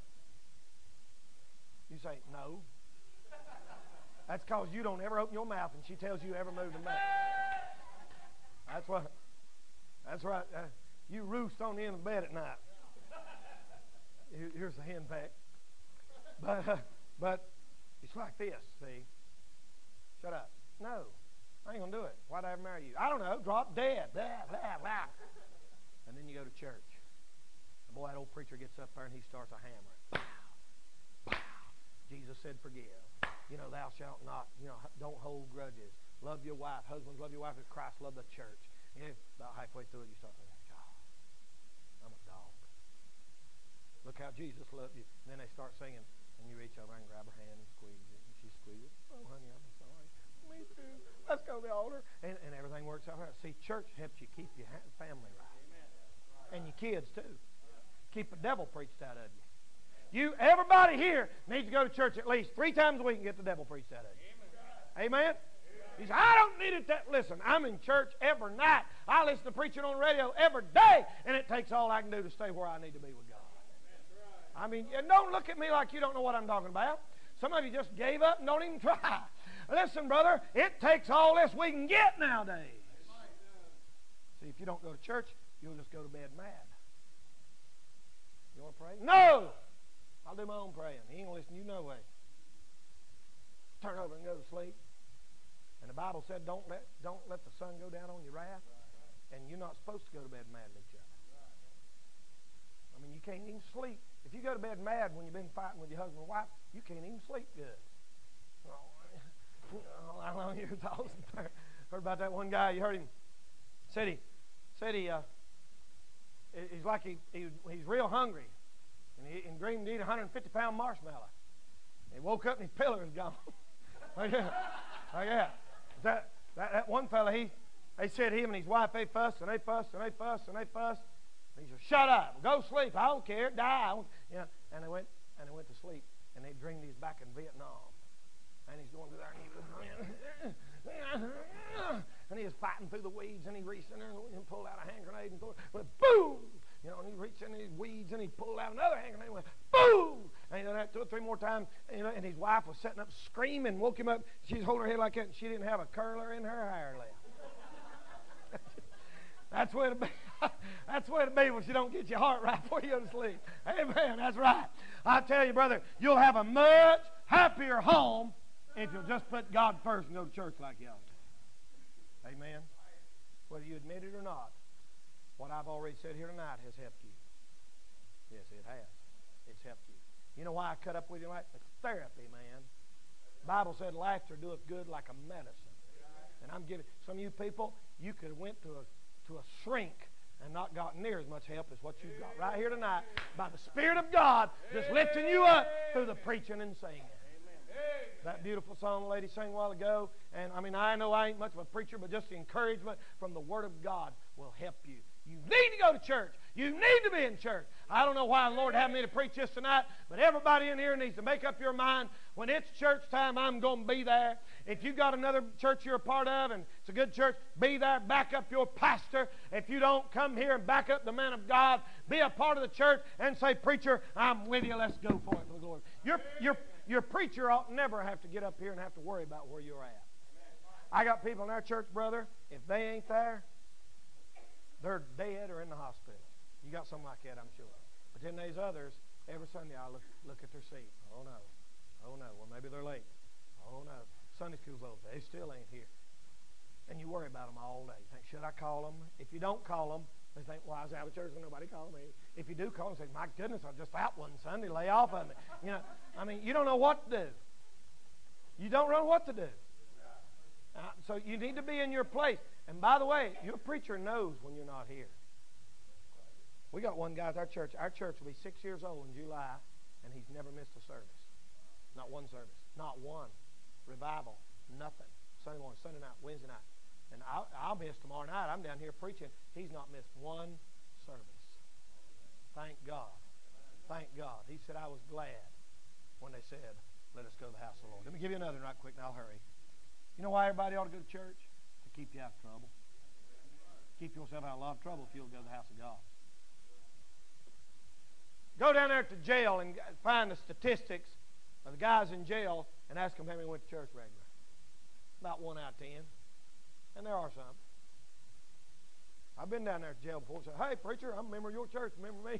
You say, no. That's because you don't ever open your mouth and she tells you ever move the mouth. That's what. That's right. Uh, you roost on the end of the bed at night. Here, here's the hen peck. But, uh, but it's like this, see. Shut up. No, I ain't going to do it. Why'd I ever marry you? I don't know. Drop dead. Blah, blah, blah. And then you go to church. And boy, that old preacher gets up there and he starts a hammer. Pow, pow. Jesus said forgive. You know, thou shalt not, you know, don't hold grudges. Love your wife. Husbands, love your wife as Christ loved the church. You know, about halfway through it, you start thinking, God, I'm a dog. Look how Jesus loved you. And then they start singing, and you reach over and grab her hand and squeeze it. And she squeezes it. Oh, honey, I'm sorry. Me too. Let's go to the altar. And, and everything works out right. See, church helps you keep your family right. And your kids, too. Keep the devil preached out of you. You, everybody here needs to go to church at least three times a week and get the devil preached out of you. Amen? He said, I don't need it that. Listen, I'm in church every night. I listen to preaching on the radio every day, and it takes all I can do to stay where I need to be with God. I mean, don't look at me like you don't know what I'm talking about. Some of you just gave up and don't even try. Listen, brother, it takes all this we can get nowadays. See, if you don't go to church, you'll just go to bed mad. You want to pray? No! I'll do my own praying. He ain't going to listen to you no way. Turn over and go to sleep. And the Bible said, don't let, don't let the sun go down on your wrath. And you're not supposed to go to bed mad at each other. I mean, you can't even sleep. If you go to bed mad when you've been fighting with your husband or wife, you can't even sleep good. Oh, how long you heard about that one guy? You heard him. Said he, said he, uh, he's like he, he he's real hungry. And he and dreamed he'd eat a one hundred fifty pound marshmallow. He woke up and his pillow was gone. Like that. Like that. That, that, that one fella, he, they said him and his wife, they fussed and they fussed and they fussed and they fussed. And he said, shut up, go sleep. I don't care, die. I don't, you know, and they went and they went to sleep. And they dreamed he was back in Vietnam. And he's going through there and he was and he was fighting through the weeds and he reached in there and pulled out a hand grenade and went boom. You know, and he reached in these weeds and he pulled out another hand grenade and went boom. And he done that two or three more times. And, you know, and his wife was sitting up screaming, woke him up. She's holding her head like that and she didn't have a curler in her hair left. That's the way to be. That's the way to be when she don't get your heart right before you go to sleep. Amen. That's right. I tell you, brother, you'll have a much happier home if you'll just put God first and go to church like y'all do. Amen. Whether you admit it or not, what I've already said here tonight has helped you. Yes, it has. It's helped you. You know why I cut up with you like it's therapy, man. The Bible said laughter doeth good like a medicine. And I'm giving some of you people, you could have went to a to a shrink and not got near as much help as what you've got right here tonight by the Spirit of God just lifting you up through the preaching and singing. That beautiful song the lady sang a while ago, and I mean, I know I ain't much of a preacher, but just the encouragement from the Word of God will help you. You need to go to church. You need to be in church. I don't know why the Lord had me to preach this tonight, but everybody in here needs to make up your mind. When it's church time, I'm going to be there. If you've got another church you're a part of and it's a good church, be there. Back up your pastor. If you don't, come here and back up the man of God. Be a part of the church and say, preacher, I'm with you. Let's go for it for the Lord. Your, your, your preacher ought never have to get up here and have to worry about where you're at. I got people in our church, brother, if they ain't there, they're dead or in the hospital. You got something like that, I'm sure. But then there's others, every Sunday I look look at their seat. Oh, no. Oh, no. Well, maybe they're late. Oh, no. Sunday school's over. They still ain't here. And you worry about them all day. You think, should I call them? If you don't call them, they think, well, I was out of church and nobody called me. If you do call them, say, my goodness, I was just out one Sunday. Lay off of me. You know, I mean, you don't know what to do. You don't know what to do. Uh, so you need to be in your place. And by the way, your preacher knows when you're not here. We got one guy at our church. Our church will be six years old in July, and he's never missed a service. Not one service. Not one. Revival. Nothing. Sunday morning, Sunday night, Wednesday night. And I'll, I'll miss tomorrow night. I'm down here preaching. He's not missed one service. Thank God. Thank God. He said, I was glad when they said, let us go to the house of the Lord. Let me give you another one right quick, and I'll hurry. You know why everybody ought to go to church? To keep you out of trouble. keep yourself out of a lot of trouble if you'll go to the house of God. Go down there to jail and find the statistics of the guys in jail and ask them how many went to church regular. About one out of ten. And there are some. I've been down there to jail before and said, hey, preacher, I'm a member of your church. Remember me?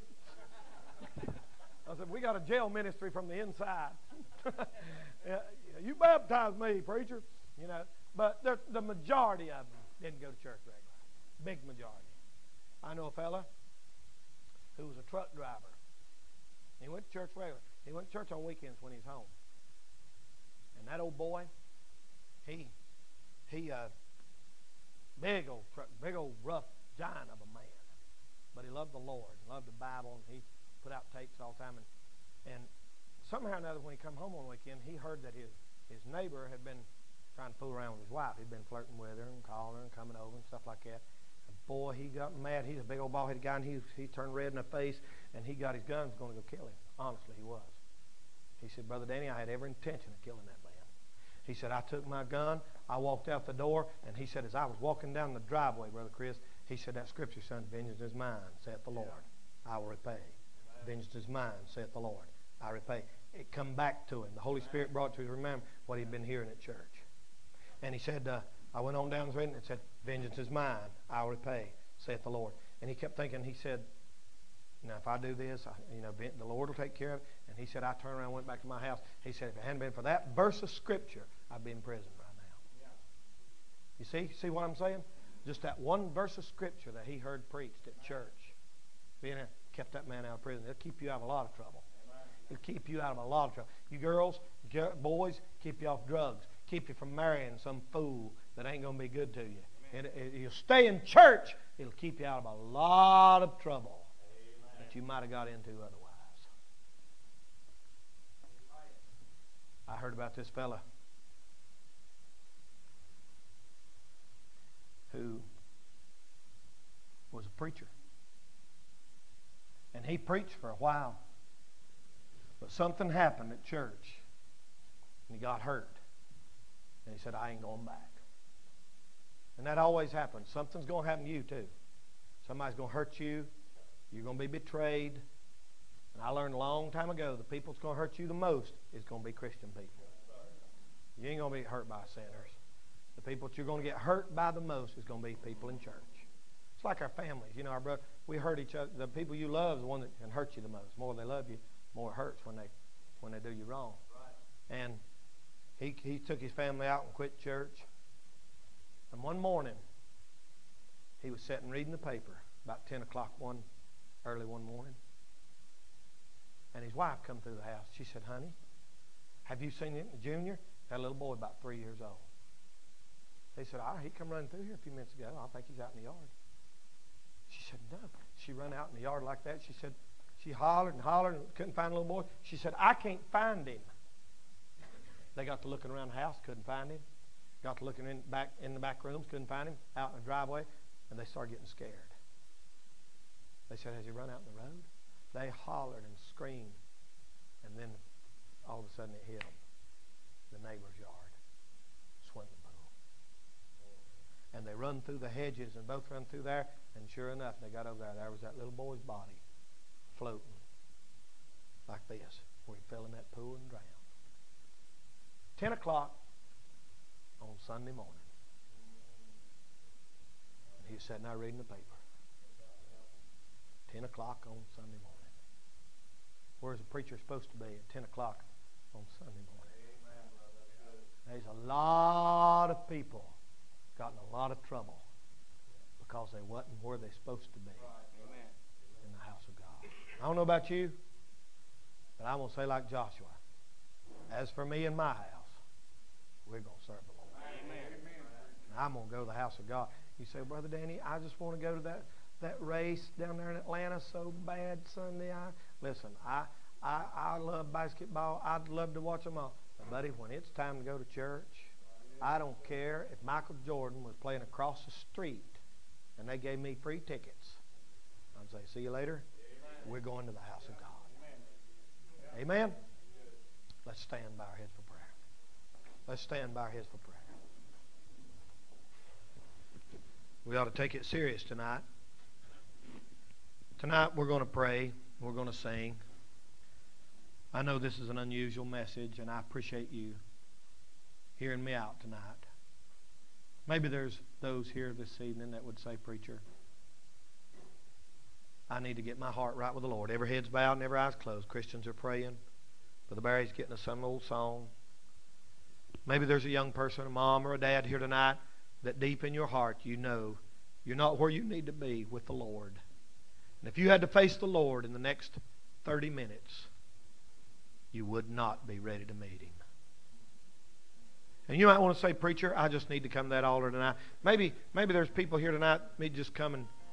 I said, we got a jail ministry from the inside. Yeah, you baptized me, preacher. You know, but the majority of them didn't go to church regular. Big majority. I know a fella who was a truck driver. He went to church regular. He went to church on weekends when he was home. And that old boy, he, he, uh, big old truck, big old rough giant of a man. But he loved the Lord, loved the Bible, and he put out tapes all the time. And, and somehow or another, when he come home on the weekend, he heard that his, his neighbor had been trying to fool around with his wife. He'd been flirting with her and calling her and coming over and stuff like that. And boy, he got mad. He's a big old bald-headed guy, and he, he turned red in the face, and he got his gun, was going to go kill him. Honestly, he was. He said, Brother Danny, I had every intention of killing that man. He said, I took my gun, I walked out the door, and he said, as I was walking down the driveway, Brother Chris, he said, that scripture, son, vengeance is mine, saith the Lord. I will repay. Vengeance is mine, saith the Lord. I repay. It come back to him. The Holy Spirit brought to his remembrance what he'd been hearing at church. And he said, uh, I went on down the street and it said, vengeance is mine, I will repay, saith the Lord. And he kept thinking, he said, now if I do this, I, you know, the Lord will take care of it. And he said, I turned around and went back to my house. He said, if it hadn't been for that verse of Scripture, I'd be in prison right now. Yeah. You see, see what I'm saying? Just that one verse of Scripture that he heard preached at church, being there, kept that man out of prison. It'll keep you out of a lot of trouble. It'll keep you out of a lot of trouble. You girls, boys, keep you off drugs. Keep you from marrying some fool that ain't going to be good to you. And it, it, you'll stay in church. It'll keep you out of a lot of trouble that you might have got into otherwise. I heard about this fella who was a preacher. And he preached for a while. But something happened at church. And he got hurt. And he said, I ain't going back. And that always happens. Something's going to happen to you too. Somebody's going to hurt you. You're going to be betrayed. And I learned a long time ago, the people that's going to hurt you the most is going to be Christian people. You ain't going to be hurt by sinners. The people that you're going to get hurt by the most is going to be people in church. It's like our families. You know, our brother, we hurt each other. The people you love is the one that can hurt you the most. The more they love you, the more it hurts when they when they do you wrong. Right. And he he took his family out and quit church. And one morning, he was sitting reading the paper about ten o'clock one early one morning. And his wife come through the house. She said, honey, have you seen it, Junior? That little boy about three years old. He said, ah, he come running through here a few minutes ago. I think he's out in the yard. She said, no. She run out in the yard like that. She said, she hollered and hollered and couldn't find the little boy. She said, I can't find him. They got to looking around the house, couldn't find him. Got to looking in back in the back rooms, couldn't find him. Out in the driveway, and they started getting scared. They said, has he run out in the road? They hollered and screamed, and then all of a sudden it hit them. The neighbor's yard, swimming pool. And they run through the hedges and both run through there, and sure enough, they got over there. There was that little boy's body floating like this, where he fell in that pool and drowned. Ten o'clock on Sunday morning. And he was sitting there reading the paper. Ten o'clock on Sunday morning. Where's a preacher supposed to be at ten o'clock on Sunday morning? There's a lot of people got in a lot of trouble because they wasn't where they're supposed to be in the house of God. I don't know about you, but I'm going to say like Joshua, as for me and my house, we're going to serve the Lord. And I'm going to go to the house of God. You say, Brother Danny, I just want to go to that, that race down there in Atlanta so bad Sunday. I, listen, I, I, I love basketball. I'd love to watch them all. But, buddy, when it's time to go to church, I don't care if Michael Jordan was playing across the street and they gave me free tickets. I'd say, see you later. Amen. We're going to the house of God. Amen. Amen? Let's stand by our heads for prayer. Let's stand by our heads for prayer. We ought to take it serious tonight. Tonight we're going to pray. We're going to sing. I know this is an unusual message, and I appreciate you hearing me out tonight. Maybe there's those here this evening that would say, Preacher, I need to get my heart right with the Lord. Every head's bowed and every eye's closed. Christians are praying. Brother Barry's getting us some old song. Maybe there's a young person, a mom or a dad here tonight, that deep in your heart you know you're not where you need to be with the Lord. And if you had to face the Lord in the next thirty minutes, you would not be ready to meet Him. And you might want to say, Preacher, I just need to come to that altar tonight. Maybe, maybe there's people here tonight, me just come and